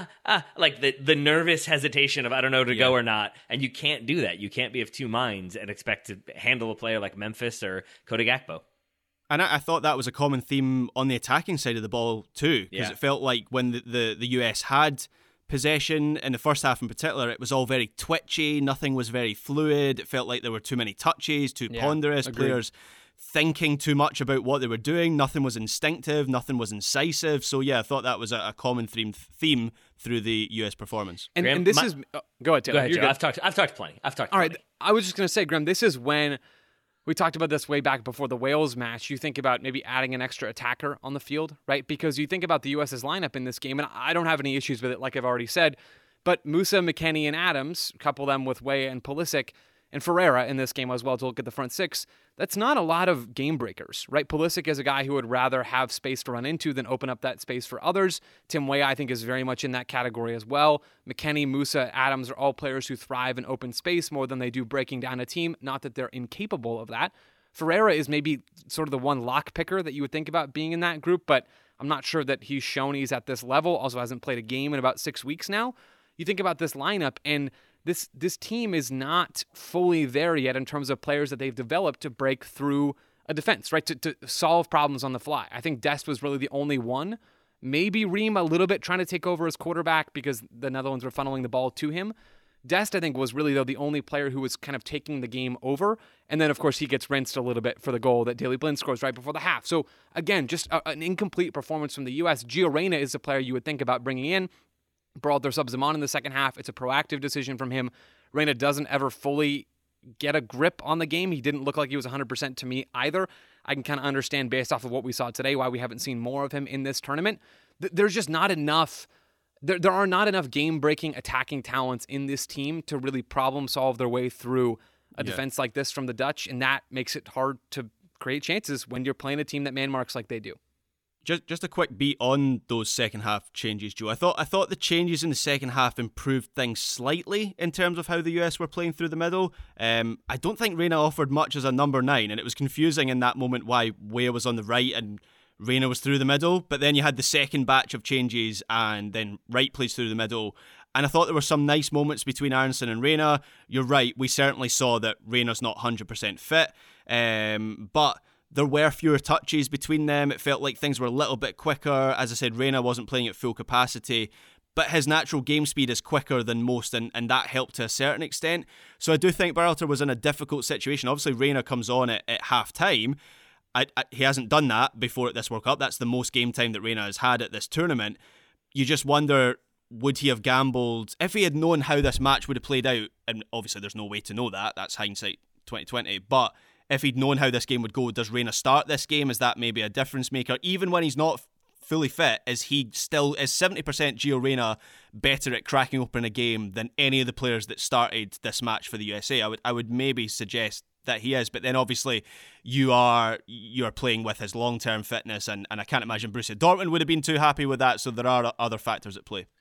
like the nervous hesitation of I don't know to go or not. And you can't do that. You can't be of two minds and expect to handle a player like Memphis or Cody Gakpo. And I thought that was a common theme on the attacking side of the ball too, because it felt like when the US had possession in the first half in particular, it was all very twitchy, nothing was very fluid. It felt like there were too many touches, too ponderous, players thinking too much about what they were doing. Nothing was instinctive, nothing was incisive. So yeah, I thought that was a common theme through the US performance. And this is go ahead, Taylor. Go ahead, Joe. I've talked plenty. All right, I was just going to say, Graham, this is when we talked about this way back before the Wales match. You think about maybe adding an extra attacker on the field, right? Because you think about the US's lineup in this game, and I don't have any issues with it, like I've already said, but Musa, McKennie, and Adams, couple them with Weah and Pulisic, and Ferreira in this game as well to look at the front six, that's not a lot of game breakers, right? Pulisic is a guy who would rather have space to run into than open up that space for others. Tim Weah, I think, is very much in that category as well. McKennie, Musa, Adams are all players who thrive in open space more than they do breaking down a team. Not that they're incapable of that. Ferreira is maybe sort of the one lock picker that you would think about being in that group, but I'm not sure that he's shown he's at this level. Also hasn't played a game in about 6 weeks now. You think about this lineup, and this team is not fully there yet in terms of players that they've developed to break through a defense, right? To solve problems on the fly. I think Dest was really the only one. Maybe Ream a little bit trying to take over as quarterback because the Netherlands were funneling the ball to him. Dest, I think, was really, though, the only player who was kind of taking the game over. And then, of course, he gets rinsed a little bit for the goal that Daley Blind scores right before the half. So, again, just an incomplete performance from the U.S. Gio Reyna is the player you would think about bringing in. Berhalter subs him on in the second half. It's a proactive decision from him. Reyna doesn't ever fully get a grip on the game. He didn't look like he was 100% to me either. I can kind of understand, based off of what we saw today, why we haven't seen more of him in this tournament. There's just not enough... There are not enough game-breaking attacking talents in this team to really problem-solve their way through a defense like this from the Dutch, and that makes it hard to create chances when you're playing a team that man-marks like they do. Just a quick beat on those second half changes, Joe. I thought the changes in the second half improved things slightly in terms of how the US were playing through the middle. I don't think Reyna offered much as a number 9, and it was confusing in that moment why Weah was on the right and Reyna was through the middle. But then you had the second batch of changes, and then Wright plays through the middle. And I thought there were some nice moments between Aronson and Reyna. You're right, we certainly saw that Reyna's not 100% fit, but there were fewer touches between them. It felt like things were a little bit quicker. As I said, Reyna wasn't playing at full capacity, but his natural game speed is quicker than most, and that helped to a certain extent. So I do think Berhalter was in a difficult situation. Obviously, Reyna comes on at half-time. He hasn't done that before at this World Cup. That's the most game time that Reyna has had at this tournament. You just wonder, would he have gambled if he had known how this match would have played out? And obviously there's no way to know that. That's hindsight 2020. But if he'd known how this game would go, does Reyna start this game? Is that maybe a difference maker? Even when he's not fully fit, is 70% Gio Reyna better at cracking open a game than any of the players that started this match for the USA? I would maybe suggest that he is, but then obviously you are playing with his long-term fitness, and I can't imagine Borussia Dortmund would have been too happy with that, so there are other factors at play.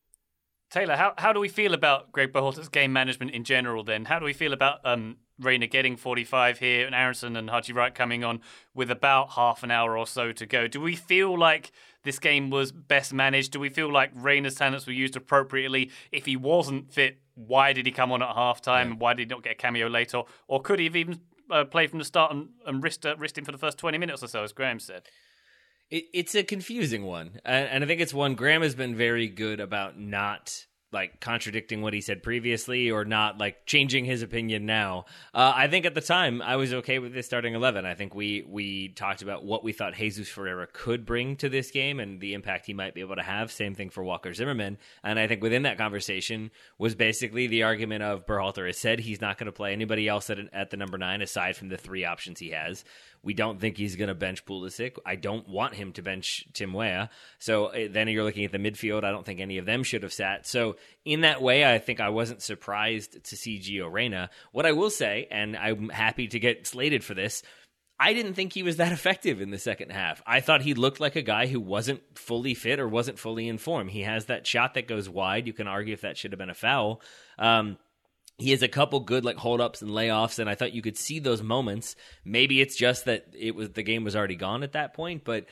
Taylor, how do we feel about Greg Berhalter's game management in general then? How do we feel about Reyna getting 45 here and Aronson and Haji Wright coming on with about half an hour or so to go? Do we feel like this game was best managed? Do we feel like Reyna's talents were used appropriately? If he wasn't fit, why did he come on at halftime? And why did he not get a cameo later? Or could he have even played from the start and risked him for the first 20 minutes or so, as Graham said? It's a confusing one. And I think it's one Graham has been very good about not like contradicting what he said previously or not like changing his opinion now. I think at the time I was okay with this starting 11. I think we talked about what we thought Jesus Ferreira could bring to this game and the impact he might be able to have. Same thing for Walker Zimmerman. And I think within that conversation was basically the argument of Berhalter has said he's not going to play anybody else at the number 9 aside from the 3 options he has. We don't think he's going to bench Pulisic. I don't want him to bench Tim Weah. So then you're looking at the midfield. I don't think any of them should have sat. So in that way, I think I wasn't surprised to see Gio Reyna. What I will say, and I'm happy to get slated for this, I didn't think he was that effective in the second half. I thought he looked like a guy who wasn't fully fit or wasn't fully in form. He has that shot that goes wide. You can argue if that should have been a foul. He has a couple good like hold-ups and layoffs, and I thought you could see those moments. Maybe it's just that the game was already gone at that point, but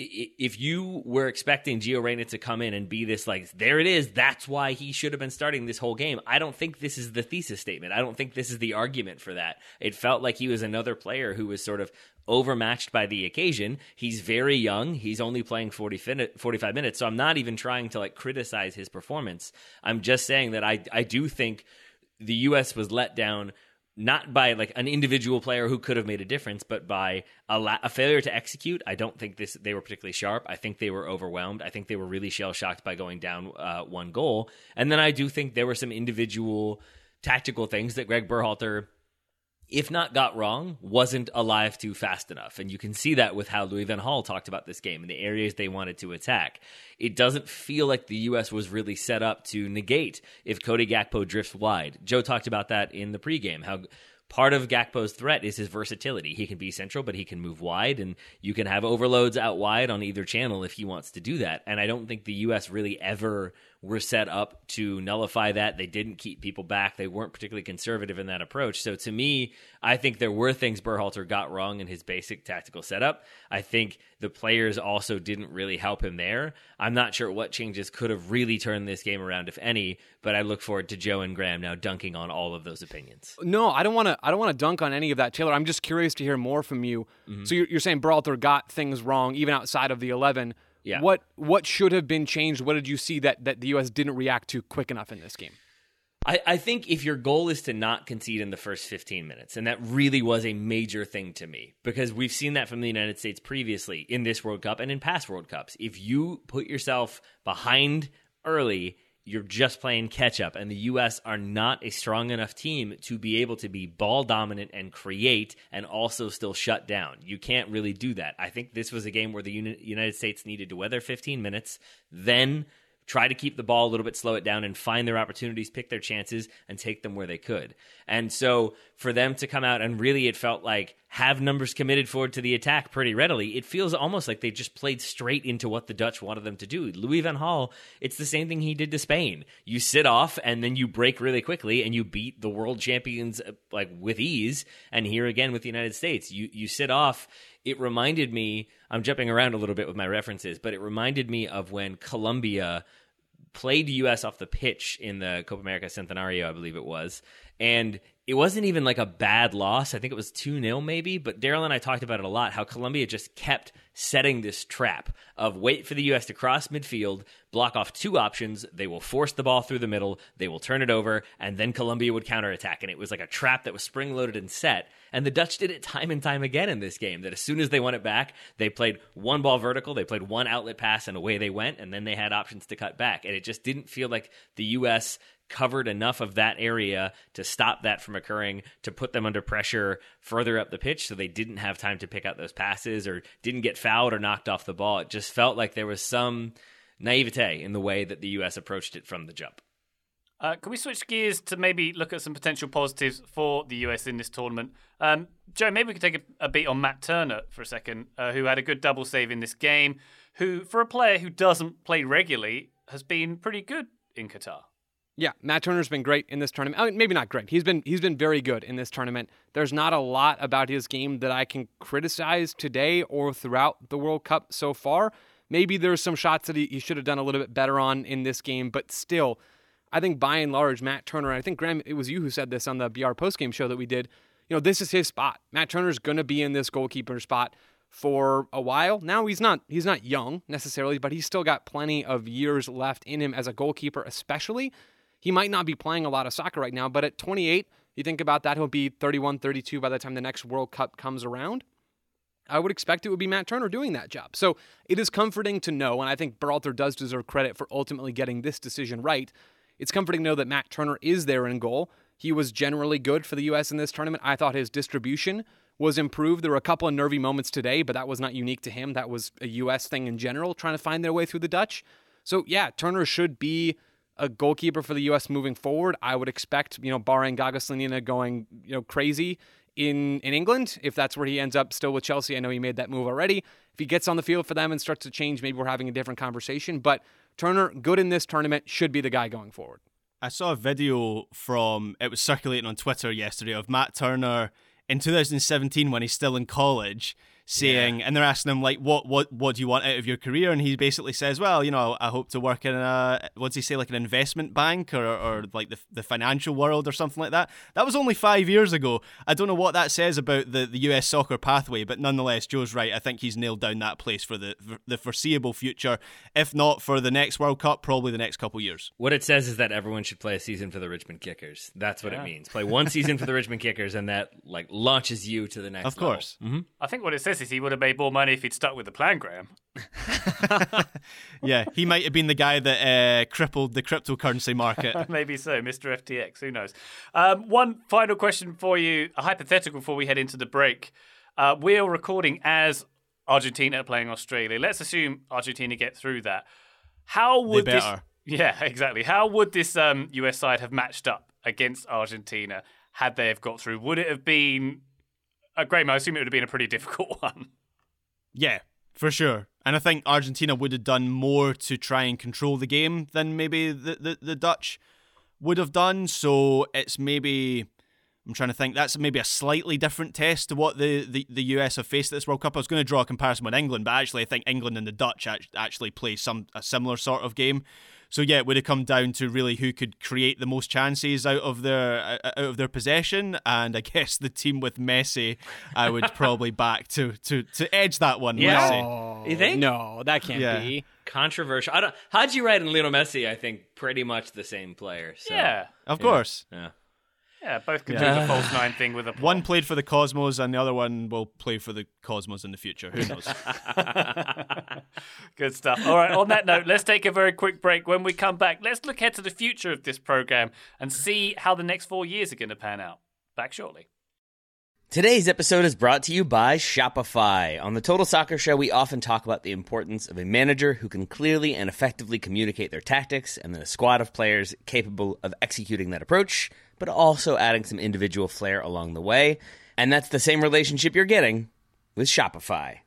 if you were expecting Gio Reyna to come in and be this like, there it is, that's why he should have been starting this whole game, I don't think this is the thesis statement. I don't think this is the argument for that. It felt like he was another player who was sort of overmatched by the occasion. He's very young. He's only playing 45 minutes, so I'm not even trying to like criticize his performance. I'm just saying that I do think the U.S. was let down not by like an individual player who could have made a difference, but by a failure to execute. I don't think they were particularly sharp. I think they were overwhelmed. I think they were really shell-shocked by going down 1 goal. And then I do think there were some individual tactical things that Greg Berhalter, if not got wrong, wasn't alive to fast enough. And you can see that with how Louis van Gaal talked about this game and the areas they wanted to attack. It doesn't feel like the U.S. was really set up to negate if Cody Gakpo drifts wide. Joe talked about that in the pregame, how part of Gakpo's threat is his versatility. He can be central, but he can move wide, and you can have overloads out wide on either channel if he wants to do that. And I don't think the U.S. really ever were set up to nullify that. They didn't keep people back. They weren't particularly conservative in that approach. So to me, I think there were things Berhalter got wrong in his basic tactical setup. I think the players also didn't really help him there. I'm not sure what changes could have really turned this game around, if any, but I look forward to Joe and Graham now dunking on all of those opinions. No, I don't want to dunk on any of that, Taylor. I'm just curious to hear more from you. Mm-hmm. So you're saying Berhalter got things wrong even outside of the 11. Yeah. What should have been changed? What did you see that the U.S. didn't react to quick enough in this game? I think if your goal is to not concede in the first 15 minutes, and that really was a major thing to me, because we've seen that from the United States previously in this World Cup and in past World Cups. If you put yourself behind early, you're just playing catch up, and the U.S. are not a strong enough team to be able to be ball dominant and create and also still shut down. You can't really do that. I think this was a game where the United States needed to weather 15 minutes, then try to keep the ball a little bit, slow it down, and find their opportunities, pick their chances, and take them where they could. And so for them to come out and really, it felt like, have numbers committed forward to the attack pretty readily, it feels almost like they just played straight into what the Dutch wanted them to do. Louis van Gaal, it's the same thing he did to Spain. You sit off, and then you break really quickly, and you beat the world champions like with ease. And here again with the United States, you sit off. It reminded me, I'm jumping around a little bit with my references, but it reminded me of when Colombia played U.S. off the pitch in the Copa America Centenario, I believe it was. And it wasn't even like a bad loss. I think it was 2-0 maybe, but Daryl and I talked about it a lot, how Colombia just kept setting this trap of wait for the U.S. to cross midfield, block off 2 options, they will force the ball through the middle, they will turn it over, and then Colombia would counterattack. And it was like a trap that was spring-loaded and set. And the Dutch did it time and time again in this game, that as soon as they won it back, they played one ball vertical, they played one outlet pass, and away they went, and then they had options to cut back. And it just didn't feel like the U.S. covered enough of that area to stop that from occurring, to put them under pressure further up the pitch, so they didn't have time to pick out those passes or didn't get fouled or knocked off the ball. It just felt like there was some naivete in the way that the U.S. approached it from the jump. Can we switch gears to maybe look at some potential positives for the US in this tournament? Joe, maybe we could take a beat on Matt Turner for a second, who had a good double save in this game, who, for a player who doesn't play regularly, has been pretty good in Qatar. Yeah, Matt Turner's been great in this tournament. I mean, maybe not great. He's been very good in this tournament. There's not a lot about his game that I can criticize today or throughout the World Cup so far. Maybe there's some shots that he should have done a little bit better on in this game, but still, I think by and large, Matt Turner, I think, Graham, it was you who said this on the BR postgame show that we did, this is his spot. Matt Turner's going to be in this goalkeeper spot for a while. Now he's not young necessarily, but he's still got plenty of years left in him as a goalkeeper especially. He might not be playing a lot of soccer right now, but at 28, you think about that, he'll be 31, 32 by the time the next World Cup comes around. I would expect it would be Matt Turner doing that job. So it is comforting to know, and I think Berhalter does deserve credit for ultimately getting this decision right. It's comforting to know that Matt Turner is there in goal. He was generally good for the U.S. in this tournament. I thought his distribution was improved. There were a couple of nervy moments today, but that was not unique to him. That was a U.S. thing in general, trying to find their way through the Dutch. So yeah, Turner should be a goalkeeper for the U.S. moving forward. I would expect, barring Gaga Slonina going, crazy in England, if that's where he ends up still with Chelsea. I know he made that move already. If he gets on the field for them and starts to change, maybe we're having a different conversation. But Turner, good in this tournament, should be the guy going forward. I saw a video it was circulating on Twitter yesterday, of Matt Turner in 2017 when he's still in college, saying, and they're asking him, like, what do you want out of your career? And he basically says, well, I hope to work in what's he say, like an investment bank or like the financial world or something like that. That was only 5 years ago. I don't know what that says about the US soccer pathway, but nonetheless, Joe's right. I think he's nailed down that place for the foreseeable future. If not for the next World Cup, probably the next couple years. What it says is that everyone should play a season for the Richmond Kickers. That's what it means. Play one season for the Richmond Kickers, and that launches you to the next level. Of course. Mm-hmm. I think what it says is he would have made more money if he'd stuck with the plan, Graham. Yeah, he might have been the guy that crippled the cryptocurrency market. Maybe so, Mr. FTX, who knows. One final question for you, a hypothetical before we head into the break. We're recording as Argentina are playing Australia. Let's assume Argentina get through that. How would this... Yeah, exactly. How would this US side have matched up against Argentina had they have got through? Would it have been... Graham, I assume it would have been a pretty difficult one. Yeah, for sure. And I think Argentina would have done more to try and control the game than maybe the Dutch would have done. So it's maybe... I'm trying to think. That's maybe a slightly different test to what the US have faced at this World Cup. I was going to draw a comparison with England, but actually I think England and the Dutch actually play a similar sort of game. So yeah, it would have come down to really who could create the most chances out of their possession, and I guess the team with Messi, I would probably back to edge that one. Yeah, Messi. You think? No, that can't be controversial. Hadji Wright and Lionel Messi, I think, pretty much the same player. So. Yeah, of course. Yeah. Yeah, both can do the false nine thing with a plot. One played for the Cosmos and the other one will play for the Cosmos in the future. Who knows? Good stuff. All right, on that note, let's take a very quick break. When we come back, let's look ahead to the future of this program and see how the next 4 years are going to pan out. Back shortly. Today's episode is brought to you by Shopify. On the Total Soccer Show, we often talk about the importance of a manager who can clearly and effectively communicate their tactics, and then a squad of players capable of executing that approach, but also adding some individual flair along the way. And that's the same relationship you're getting with Shopify.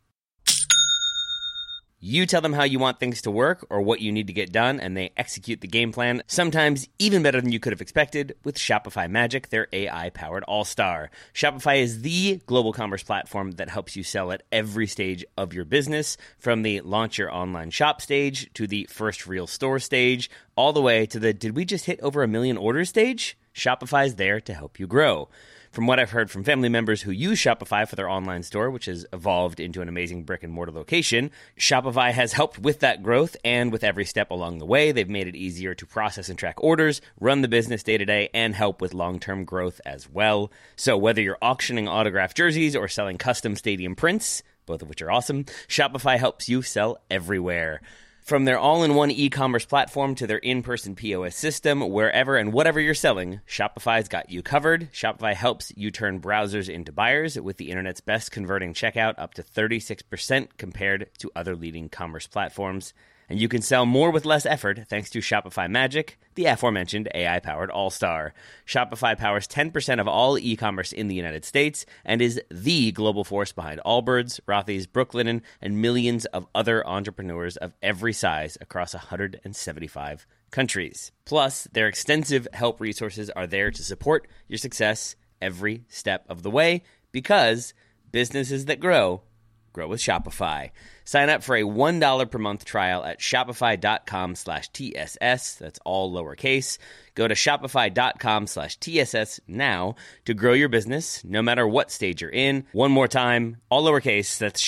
You tell them how you want things to work or what you need to get done, and they execute the game plan, sometimes even better than you could have expected, with Shopify Magic, their AI-powered all-star. Shopify is the global commerce platform that helps you sell at every stage of your business, from the launch your online shop stage to the first real store stage, all the way to the did we just hit over 1 million orders stage? Shopify is there to help you grow. From what I've heard from family members who use Shopify for their online store, which has evolved into an amazing brick-and-mortar location, Shopify has helped with that growth, and with every step along the way, they've made it easier to process and track orders, run the business day-to-day, and help with long-term growth as well. So whether you're auctioning autographed jerseys or selling custom stadium prints, both of which are awesome, Shopify helps you sell everywhere. From their all-in-one e-commerce platform to their in-person POS system, wherever and whatever you're selling, Shopify's got you covered. Shopify helps you turn browsers into buyers with the internet's best converting checkout, up to 36% compared to other leading commerce platforms. And you can sell more with less effort thanks to Shopify Magic, the aforementioned AI-powered all-star. Shopify powers 10% of all e-commerce in the United States and is the global force behind Allbirds, Rothy's, Brooklinen, and millions of other entrepreneurs of every size across 175 countries. Plus, their extensive help resources are there to support your success every step of the way, because businesses that grow with Shopify. Sign up for a $1 per month trial at shopify.com/TSS. That's all lowercase. Go to shopify.com/TSS now to grow your business, no matter what stage you're in. One more time, all lowercase. That's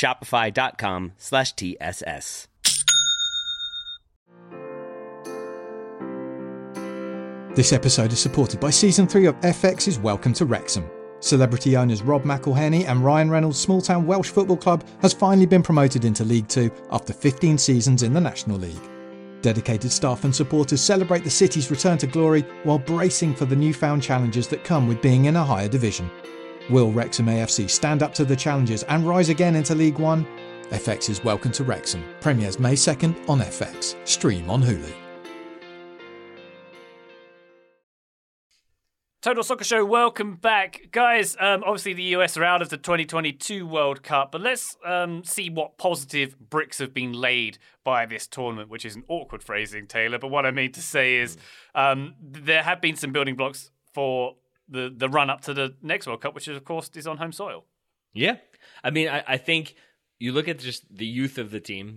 shopify.com/TSS. This episode is supported by Season 3 of FX's Welcome to Wrexham. Celebrity owners Rob McElhenney and Ryan Reynolds' small-town Welsh football club has finally been promoted into League 2 after 15 seasons in the National League. Dedicated staff and supporters celebrate the city's return to glory while bracing for the newfound challenges that come with being in a higher division. Will Wrexham AFC stand up to the challenges and rise again into League 1? FX's Welcome to Wrexham premieres May 2nd on FX. Stream on Hulu. Total Soccer Show, welcome back. Guys, obviously the US are out of the 2022 World Cup, but let's see what positive bricks have been laid by this tournament, which is an awkward phrasing, Taylor, but what I mean to say is there have been some building blocks for the run-up to the next World Cup, which of course is on home soil. Yeah. I mean, I think you look at just the youth of the team,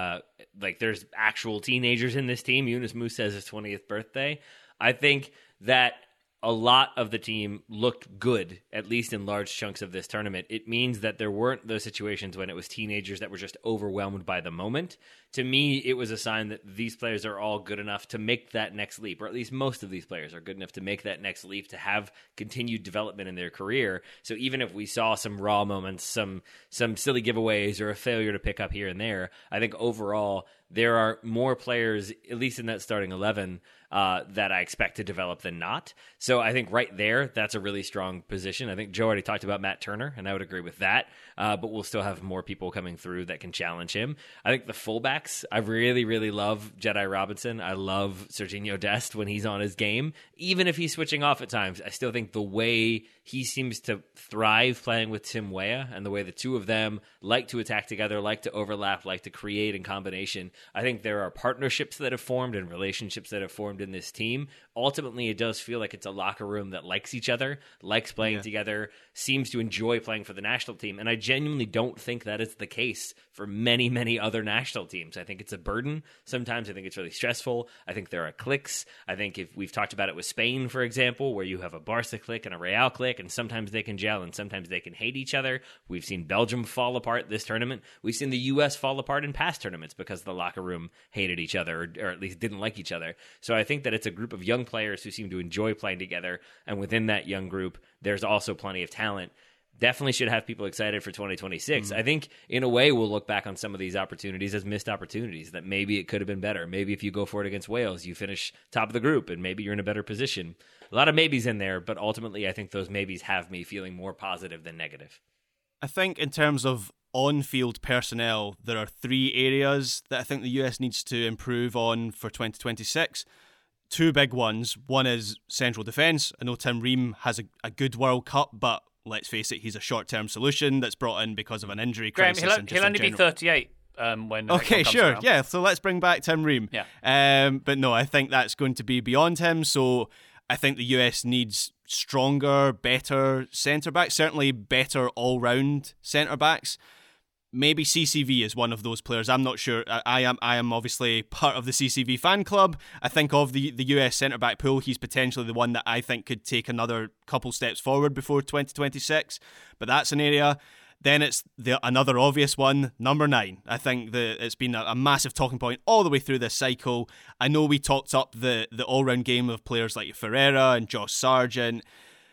like there's actual teenagers in this team. Yunus Musa has his 20th birthday. I think that a lot of the team looked good, at least in large chunks of this tournament. It means that there weren't those situations when it was teenagers that were just overwhelmed by the moment. To me, it was a sign that these players are all good enough to make that next leap, or at least most of these players are good enough to make that next leap, to have continued development in their career. So even if we saw some raw moments, some silly giveaways, or a failure to pick up here and there, I think overall there are more players, at least in that starting 11, that I expect to develop than not. So I think right there, that's a really strong position. I think Joe already talked about Matt Turner, and I would agree with that. But we'll still have more people coming through that can challenge him. I think the fullbacks, I really, really love Jedi Robinson. I love Serginho Dest when he's on his game. Even if he's switching off at times, I still think the way he seems to thrive playing with Tim Weah and the way the two of them like to attack together, like to overlap, like to create in combination. I think there are partnerships that have formed and relationships that have formed in this team. Ultimately, it does feel like it's a locker room that likes each other, likes playing together, seems to enjoy playing for the national team. And I genuinely don't think that is the case for many, many other national teams. I think it's a burden. Sometimes I think it's really stressful. I think there are cliques. I think if we've talked about it with Spain, for example, where you have a Barca clique and a Real clique, and sometimes they can gel and sometimes they can hate each other. We've seen Belgium fall apart this tournament. We've seen the U.S. fall apart in past tournaments because the locker room hated each other, or at least didn't like each other. So I think that it's a group of young players who seem to enjoy playing together, and within that young group, there's also plenty of talent. Definitely should have people excited for 2026. I think, in a way, we'll look back on some of these opportunities as missed opportunities, that maybe it could have been better. Maybe if you go for it against Wales, you finish top of the group, and maybe you're in a better position. A lot of maybes in there, but ultimately I think those maybes have me feeling more positive than negative. I think in terms of on-field personnel, there are three areas that I think the US needs to improve on for 2026. Two big ones. One is central defence. I know Tim Ream has a good World Cup, but let's face it, he's a short-term solution that's brought in because of an injury crisis. Graham, he'll only be 38 when okay, sure. Around. Yeah, so let's bring back Tim Ream. Yeah. But no, I think that's going to be beyond him. So I think the US needs stronger, better centre-backs, certainly better all-round centre-backs. Maybe CCV is one of those players. I'm not sure. I am obviously part of the CCV fan club. I think of the US centre-back pool, he's potentially the one that I think could take another couple steps forward before 2026. But that's an area. Then it's another obvious one, number 9. I think it's been a massive talking point all the way through this cycle. I know we talked up the all-round game of players like Ferreira and Josh Sargent.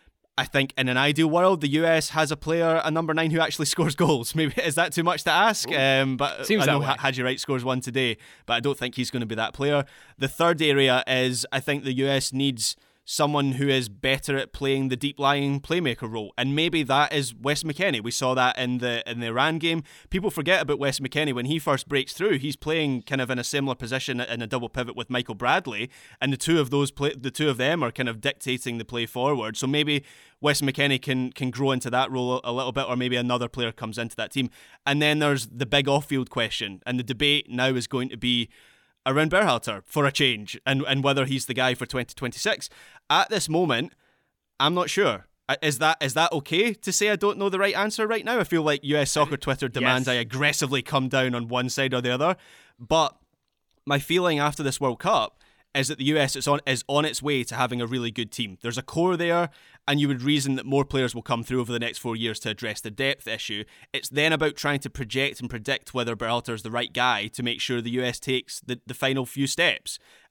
I think in an ideal world, the US has a player, a number 9, who actually scores goals. Maybe is that too much to ask? But Seems I know that way. Haji Wright scores one today, but I don't think he's going to be that player. The third area is I think the US needs someone who is better at playing the deep-lying playmaker role, and maybe that is Wes McKennie. We saw that in the Iran game. People forget about Wes McKennie. When he first breaks through, he's playing kind of in a similar position in a double pivot with Michael Bradley, and the two of them are kind of dictating the play forward. So maybe Wes McKennie can grow into that role a little bit, or maybe another player comes into that team. And then there's the big off-field question, and the debate now is going to be around Berhalter for a change, and whether he's the guy for 2026. At this moment, I'm not sure. Is that okay to say I don't know the right answer right now? I feel like US Soccer Twitter demands I aggressively come down on one side or the other. But my feeling after this World Cup is that the US is on its way to having a really good team. There's a core there, and you would reason that more players will come through over the next 4 years to address the depth issue. It's then about trying to project and predict whether Berhalter is the right guy to make sure the US takes the final few steps.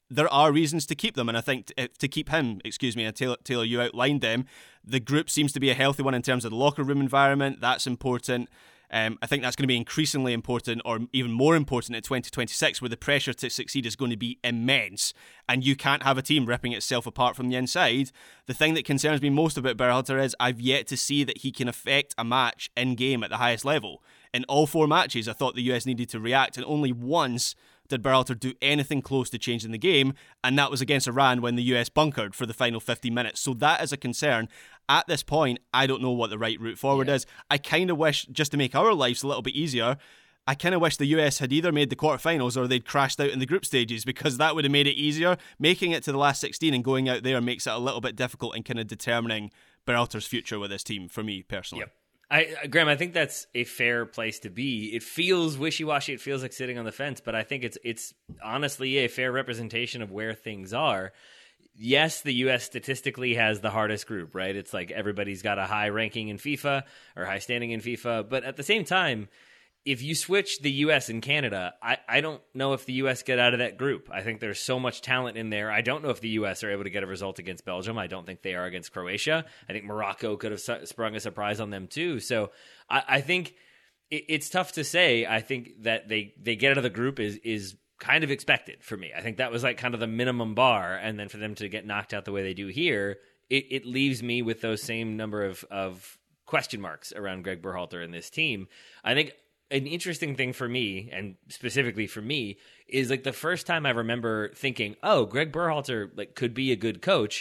there are reasons to keep them, and I think to keep him, and Taylor, you outlined them. The group seems to be a healthy one in terms of the locker room environment. That's important. I think that's going to be increasingly important, or even more important in 2026, where the pressure to succeed is going to be immense, and you can't have a team ripping itself apart from the inside. The thing that concerns me most about Berhalter is I've yet to see that he can affect a match in-game at the highest level. In all 4 matches, I thought the US needed to react, and only once did Berhalter do anything close to changing the game, and that was against Iran when the US bunkered for the final 50 minutes. So that is a concern. At this point, I don't know what the right route forward is. I kind of wish, just to make our lives a little bit easier, I kind of wish the US had either made the quarterfinals or they'd crashed out in the group stages, because that would have made it easier. Making it to the last 16 and going out there makes it a little bit difficult in kind of determining Berhalter's future with this team, for me personally. Yep. Graham, I think that's a fair place to be. It feels wishy-washy. It feels like sitting on the fence, but I think it's honestly a fair representation of where things are. Yes, the U.S. statistically has the hardest group, right? It's like everybody's got a high ranking in FIFA or high standing in FIFA, but at the same time, if you switch the U.S. and Canada, I don't know if the U.S. get out of that group. I think there's so much talent in there. I don't know if the U.S. are able to get a result against Belgium. I don't think they are against Croatia. I think Morocco could have sprung a surprise on them too. So I think it's tough to say. I think that they get out of the group is kind of expected for me. I think that was like kind of the minimum bar. And then for them to get knocked out the way they do here, it leaves me with those same number of question marks around Greg Berhalter and this team. I think an interesting thing for me, and specifically for me, is like the first time I remember thinking, oh, Greg Berhalter like could be a good coach.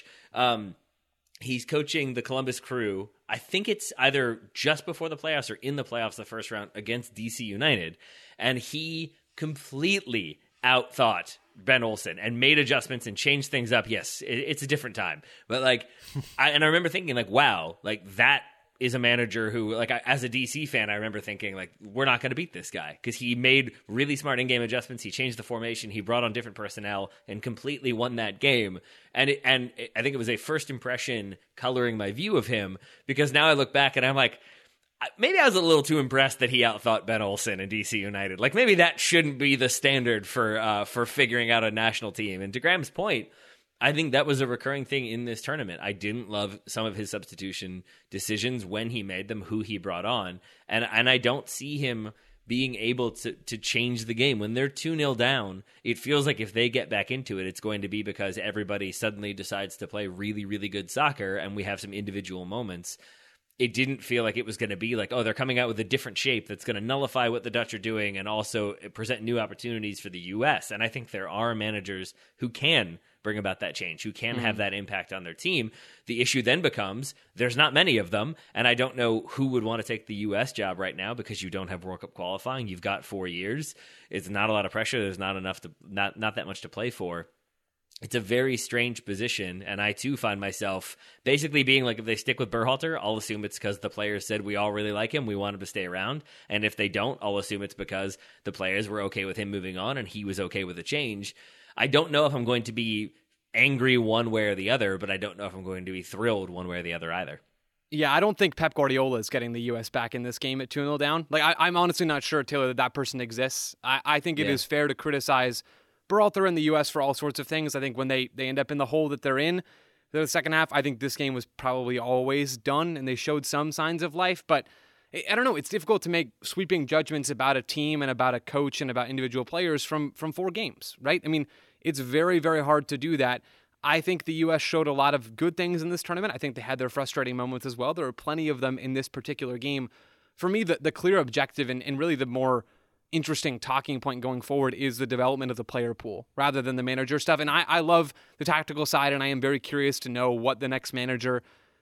He's coaching the Columbus Crew. I think it's either just before the playoffs or in the playoffs, the first round against DC United. And he completely outthought Ben Olsen and made adjustments and changed things up. Yes, it's a different time. But like, I remember thinking like, wow, like that is a manager who, like, as a DC fan, I remember thinking, like, we're not going to beat this guy because he made really smart in-game adjustments. He changed the formation. He brought on different personnel and completely won that game. And I think it was a first impression coloring my view of him, because now I look back and I'm like, maybe I was a little too impressed that he outthought Ben Olsen and DC United. Like, maybe that shouldn't be the standard for figuring out a national team. And to Graham's point, I think that was a recurring thing in this tournament. I didn't love some of his substitution decisions when he made them, who he brought on. And I don't see him being able to change the game. When they're 2-0 down, it feels like if they get back into it, it's going to be because everybody suddenly decides to play really, really good soccer and we have some individual moments. It didn't feel like it was going to be like, oh, they're coming out with a different shape that's going to nullify what the Dutch are doing and also present new opportunities for the U.S. And I think there are managers who can bring about that change, who can have that impact on their team. The issue then becomes there's not many of them, and I don't know who would want to take the U.S. job right now because you don't have World Cup qualifying. You've got 4 years. It's not a lot of pressure. There's not enough to not that much to play for. It's a very strange position, and I too find myself basically being like, if they stick with Berhalter, I'll assume it's because the players said we all really like him, we want him to stay around, and if they don't, I'll assume it's because the players were okay with him moving on and he was okay with the change. I don't know if I'm going to be angry one way or the other, but I don't know if I'm going to be thrilled one way or the other either. Yeah, I don't think Pep Guardiola is getting the U.S. back in this game at 2-0 down. Like, I'm honestly not sure, Taylor, that person exists. I think it is fair to criticize Berhalter and the U.S. for all sorts of things. I think when they end up in the hole that they're in the second half, I think this game was probably always done, and they showed some signs of life. But I don't know. It's difficult to make sweeping judgments about a team and about a coach and about individual players from 4 games, right? I mean, it's very, very hard to do that. I think the U.S. showed a lot of good things in this tournament. I think they had their frustrating moments as well. There were plenty of them in this particular game. For me, the clear objective and really the more interesting talking point going forward is the development of the player pool rather than the manager stuff. And I love the tactical side, and I am very curious to know who the next manager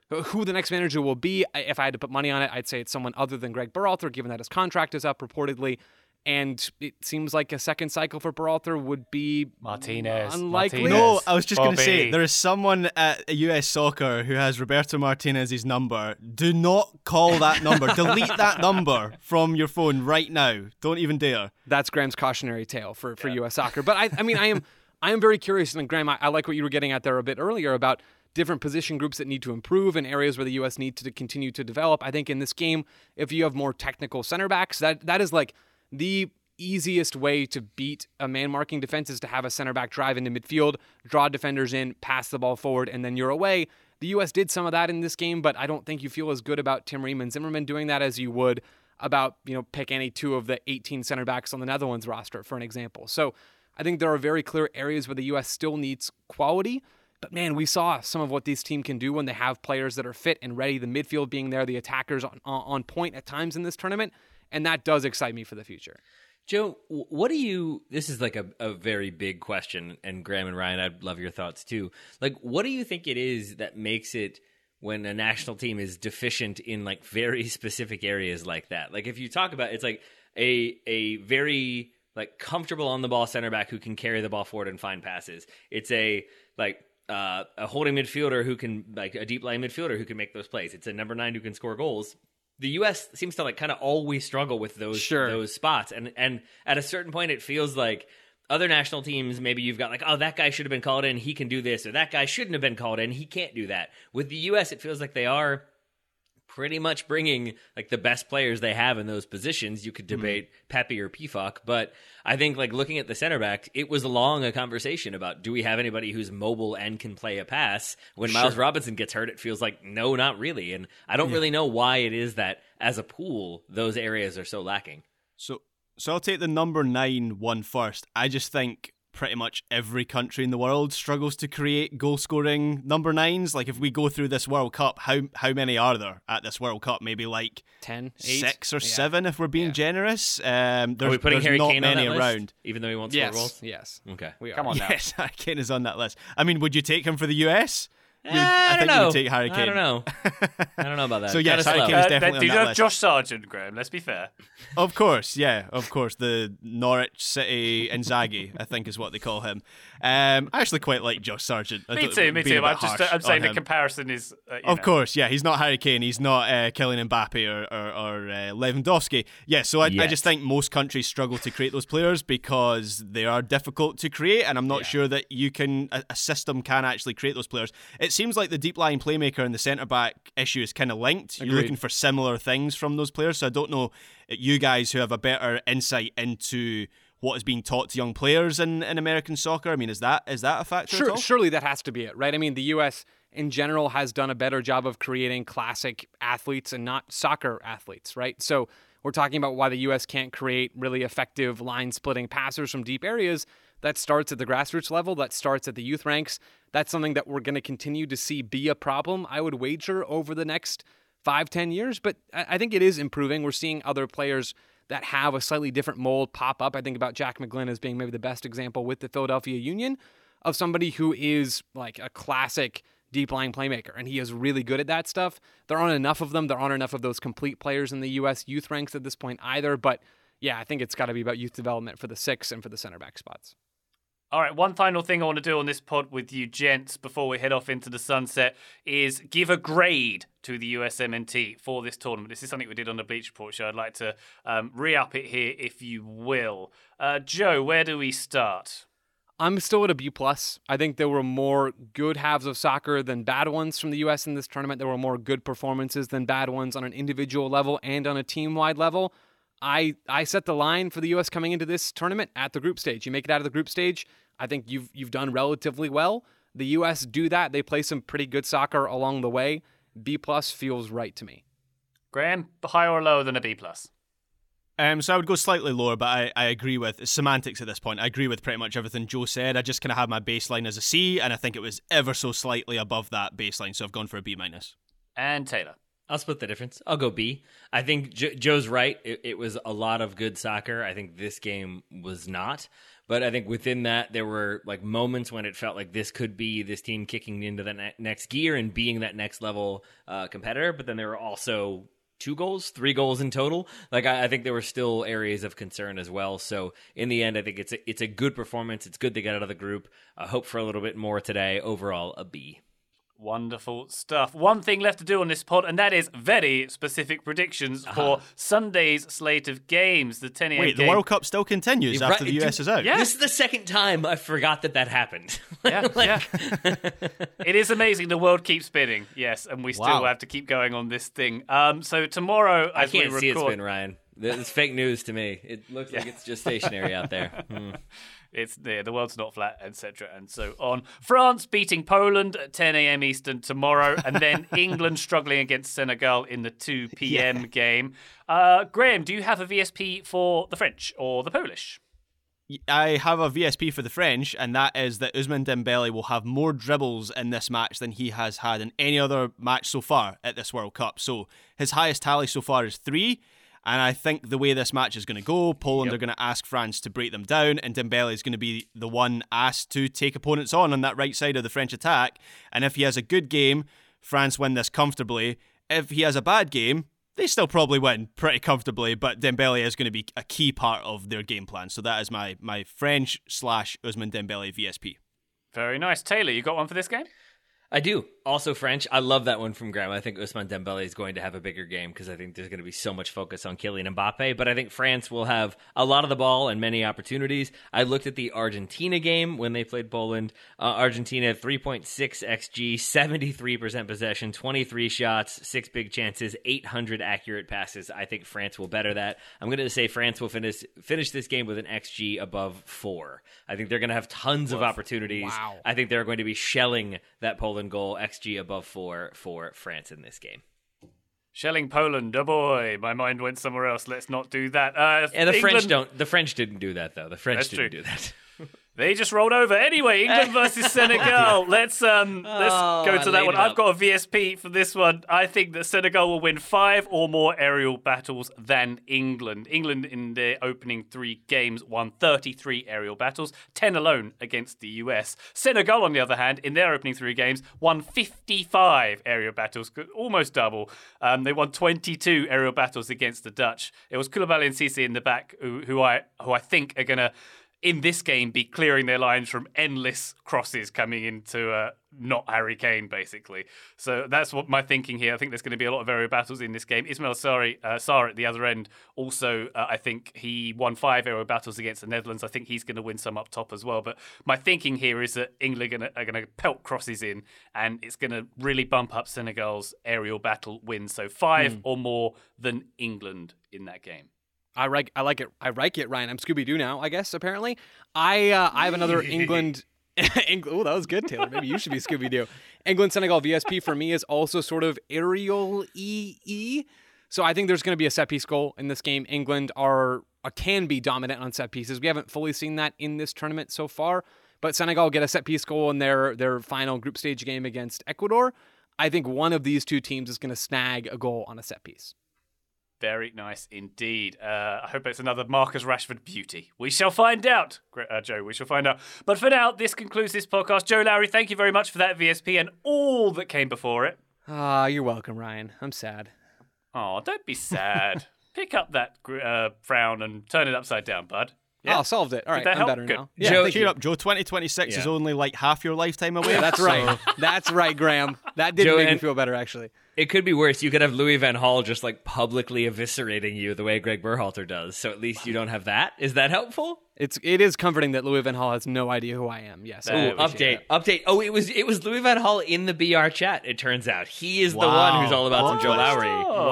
will be. If I had to put money on it, I'd say it's someone other than Greg Berhalter, given that his contract is up reportedly. And it seems like a second cycle for Berhalter would be unlikely. No, I was just going to say, there is someone at US Soccer who has Roberto Martinez's number. Do not call that number. Delete that number from your phone right now. Don't even dare. That's Graham's cautionary tale for US Soccer. But I mean, I am very curious. And Graham, I like what you were getting at there a bit earlier about different position groups that need to improve and areas where the U.S. needs to continue to develop. I think in this game, if you have more technical center backs, that is like the easiest way to beat a man-marking defense is to have a center back drive into midfield, draw defenders in, pass the ball forward, and then you're away. The U.S. did some of that in this game, but I don't think you feel as good about Tim Ream and Zimmerman doing that as you would about, pick any two of the 18 center backs on the Netherlands roster, for an example. So I think there are very clear areas where the U.S. still needs quality. But man, we saw some of what this team can do when they have players that are fit and ready, the midfield being there, the attackers on point at times in this tournament, and that does excite me for the future. Joe, this is like a very big question, and Graham and Ryan, I'd love your thoughts too. Like, what do you think it is that makes it when a national team is deficient in like very specific areas like that? Like, if you talk about, it's like a very like comfortable on the ball center back who can carry the ball forward and find passes. It's a holding midfielder who can, like a deep line midfielder who can make those plays. It's a number 9 who can score goals. The U.S. seems to like kind of always struggle with those spots, and at a certain point, it feels like other national teams, maybe you've got like, oh, that guy should have been called in, he can do this, or that guy shouldn't have been called in, he can't do that. With the U.S., it feels like they are pretty much bringing like the best players they have in those positions. You could debate Pepe or Pifok, but I think like looking at the center back, it was long a conversation about, do we have anybody who's mobile and can play a pass? When Miles Robinson gets hurt, it feels like no, not really. And I don't really know why it is that as a pool, those areas are so lacking. So I'll take the number 9 one first. I just think pretty much every country in the world struggles to create goal-scoring number 9s. Like, if we go through this World Cup, how many are there at this World Cup? Maybe like 10, 6 or 7 if we're being generous. Are we putting Harry Kane on that around list, even though he won't score goals? Yes. Okay. We are. Come on now. Yes, Harry Kane is on that list. I mean, would you take him for the US? I think don't know. you would take Harry Kane. I don't know. I don't know about that. So yes, Harry Kinda Kane is slow. definitely Do on you that have list. Josh Sargent, Graham? Let's be fair. Of course, the Norwich City Inzaghi, I think is what they call him. I actually quite like Josh Sargent. Me too. I'm saying the comparison is. Of course, yeah. He's not Harry Kane. He's not Kylian Mbappe or Lewandowski. Yeah, so I just think most countries struggle to create those players because they are difficult to create, and I'm not sure that a system can actually create those players. It seems like the deep line playmaker and the centre back issue is kind of linked. You're looking for similar things from those players. So I don't know, you guys who have a better insight into what is being taught to young players in American soccer. I mean, is that a factor at all? Surely that has to be it, right? I mean, the U.S. in general has done a better job of creating classic athletes and not soccer athletes, right? So we're talking about why the U.S. can't create really effective line-splitting passers from deep areas. That starts at the grassroots level. That starts at the youth ranks. That's something that we're going to continue to see be a problem, I would wager, over the next 5-10 years. But I think it is improving. We're seeing other players that have a slightly different mold pop up. I think about Jack McGlynn as being maybe the best example with the Philadelphia Union of somebody who is like a classic deep line playmaker, and he is really good at that stuff. There aren't enough of them. There aren't enough of those complete players in the U.S. youth ranks at this point either. But yeah, I think it's got to be about youth development for the 6 and for the center back spots. All right, one final thing I want to do on this pod with you gents before we head off into the sunset is give a grade to the USMNT for this tournament. This is something we did on the Bleach Report show. I'd like to re-up it here, if you will. Joe, where do we start? I'm still at a B+. I think there were more good halves of soccer than bad ones from the U.S. in this tournament. There were more good performances than bad ones on an individual level and on a team-wide level. I set the line for the U.S. coming into this tournament at the group stage. You make it out of the group stage, I think you've done relatively well. The U.S. do that. They play some pretty good soccer along the way. B+ feels right to me. Graham, higher or lower than a B+? So I would go slightly lower, but I agree with semantics at this point. I agree with pretty much everything Joe said. I just kind of had my baseline as a C, and I think it was ever so slightly above that baseline, so I've gone for a B-. And Taylor? I'll split the difference. I'll go B. I think Joe's right. It was a lot of good soccer. I think this game was not. But I think within that, there were like moments when it felt like this could be this team kicking into the next gear and being that next level competitor. But then there were also 3 goals in total. Like I think there were still areas of concern as well. So in the end, I think it's a good performance. It's good to get out of the group. I hope for a little bit more today. Overall, a B. Wonderful stuff. One thing left to do on this pod, and that is very specific predictions for Sunday's slate of games. The 10 a.m. Wait, the World Cup still continues after the US is out? Yeah. This is the second time I forgot that happened. Yeah, It is amazing. The world keeps spinning, yes, and we still have to keep going on this thing. So tomorrow, as we record... I can't see it spin, Ryan. It's fake news to me. It looks like it's just stationary out there. It's the world's not flat, etc., and so on. France beating Poland at 10 a.m. Eastern tomorrow, and then England struggling against Senegal in the 2 p.m. game. Graham, do you have a VSP for the French or the Polish? I have a VSP for the French, and that is that Ousmane Dembele will have more dribbles in this match than he has had in any other match so far at this World Cup. So his highest tally so far is 3. And I think the way this match is going to go, Poland are going to ask France to break them down, and Dembele is going to be the one asked to take opponents on that right side of the French attack. And if he has a good game, France win this comfortably. If he has a bad game, they still probably win pretty comfortably, but Dembele is going to be a key part of their game plan. So that is my French/Ousmane Dembele VSP. Very nice. Taylor, you got one for this game? I do. Also French. I love that one from Graham. I think Ousmane Dembele is going to have a bigger game because I think there's going to be so much focus on Kylian Mbappe, but I think France will have a lot of the ball and many opportunities. I looked at the Argentina game when they played Poland. Argentina 3.6 XG, 73% possession, 23 shots, 6 big chances, 800 accurate passes. I think France will better that. I'm going to say France will finish this game with an XG above 4. I think they're going to have tons of opportunities. Wow. I think they're going to be shelling that Poland goal. XG above 4 for France in this game. Shelling Poland, oh boy, my mind went somewhere else. Let's not do that. And the French didn't do that though. The French didn't do that. They just rolled over. Anyway, England versus Senegal. Let's go to that one. I've got a VSP for this one. I think that Senegal will win 5 or more aerial battles than England. England in their opening 3 games won 33 aerial battles, 10 alone against the US. Senegal, on the other hand, in their opening 3 games, won 55 aerial battles, almost double. They won 22 aerial battles against the Dutch. It was Koulibaly and Cisse in the back who I think are going to, in this game, be clearing their lines from endless crosses coming into not Harry Kane, basically. So that's what my thinking here. I think there's going to be a lot of aerial battles in this game. Ismail Sarr at the other end also, I think he won 5 aerial battles against the Netherlands. I think he's going to win some up top as well. But my thinking here is that England are going to pelt crosses in, and it's going to really bump up Senegal's aerial battle wins. So 5 or more than England in that game. I like it, Ryan. I'm Scooby-Doo now, I guess, apparently. I have another England... Oh, that was good, Taylor. Maybe you should be Scooby-Doo. England-Senegal VSP for me is also sort of aerial EE. So I think there's going to be a set-piece goal in this game. England can be dominant on set pieces. We haven't fully seen that in this tournament so far, but Senegal get a set-piece goal in their final group stage game against Ecuador. I think one of these two teams is going to snag a goal on a set-piece. Very nice indeed. I hope it's another Marcus Rashford beauty. We shall find out, Joe. We shall find out. But for now, this concludes this podcast. Joe Lowry, thank you very much for that VSP and all that came before it. You're welcome, Ryan. I'm sad. Oh, don't be sad. Pick up that frown and turn it upside down, bud. Yeah. Oh, solved it. All right, I'm better now. Yeah, Joe, cheer up, Joe. 2026 is only like half your lifetime away. That's right. That's right, Graham. That did make me feel better, actually. It could be worse. You could have Louis van Gaal just like publicly eviscerating you the way Greg Berhalter does. So at least you don't have that. Is that helpful? It is comforting that Louis van Gaal has no idea who I am. Yes. Update. Oh, it was Louis van Gaal in the BR chat. It turns out he is the one who's all about some Joe Lowry.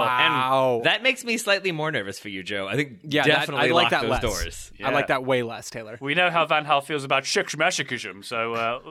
Wow. And that makes me slightly more nervous for you, Joe. I think I definitely like lock that those less. doors. Yeah. I like that way less, Taylor. We know how Van Gaal feels about shikshmashikusm, so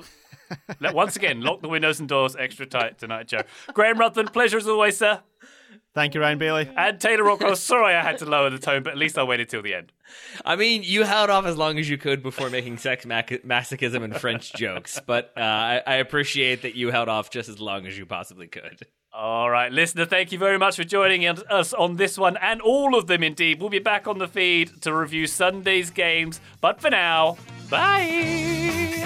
once again, lock the windows and doors extra tight tonight, Joe. Graham Ruthven, pleasure as always, sir. Thank you, Ryan Bailey. And Taylor Rockwell, sorry I had to lower the tone, but at least I waited till the end. I mean, you held off as long as you could before making sex masochism and French jokes, but I appreciate that you held off just as long as you possibly could. All right, listener, thank you very much for joining us on this one, and all of them indeed. We'll be back on the feed to review Sunday's games, but for now, bye!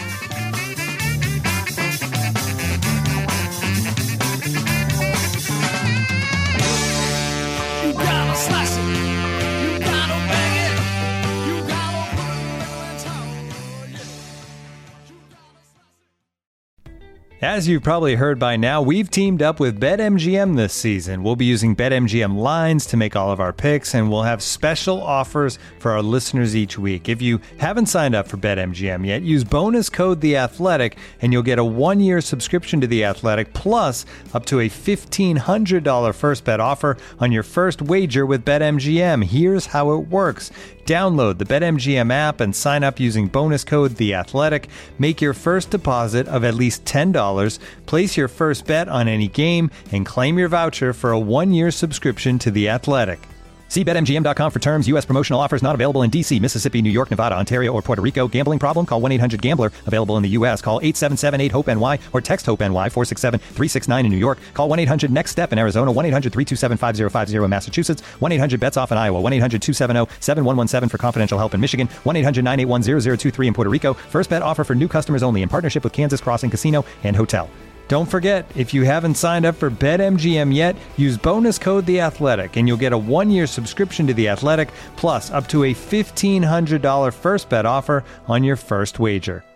As you've probably heard by now, we've teamed up with BetMGM this season. We'll be using BetMGM lines to make all of our picks, and we'll have special offers for our listeners each week. If you haven't signed up for BetMGM yet, use bonus code The Athletic, and you'll get a 1-year subscription to The Athletic, plus up to a $1,500 first bet offer on your first wager with BetMGM. Here's how it works. Download the BetMGM app and sign up using bonus code The Athletic. Make your first deposit of at least $10. Place your first bet on any game and claim your voucher for a 1-year subscription to The Athletic. See BetMGM.com for terms. U.S. promotional offers not available in D.C., Mississippi, New York, Nevada, Ontario, or Puerto Rico. Gambling problem? Call 1-800-GAMBLER. Available in the U.S. Call 877-8-HOPE-NY or text HOPE-NY 467-369 in New York. Call 1-800-NEXT-STEP in Arizona. 1-800-327-5050 in Massachusetts. 1-800-BETS-OFF in Iowa. 1-800-270-7117 for confidential help in Michigan. 1-800-981-0023 in Puerto Rico. First bet offer for new customers only in partnership with Kansas Crossing Casino and Hotel. Don't forget, if you haven't signed up for BetMGM yet, use bonus code The Athletic, and you'll get a 1-year subscription to The Athletic, plus up to a $1,500 first bet offer on your first wager.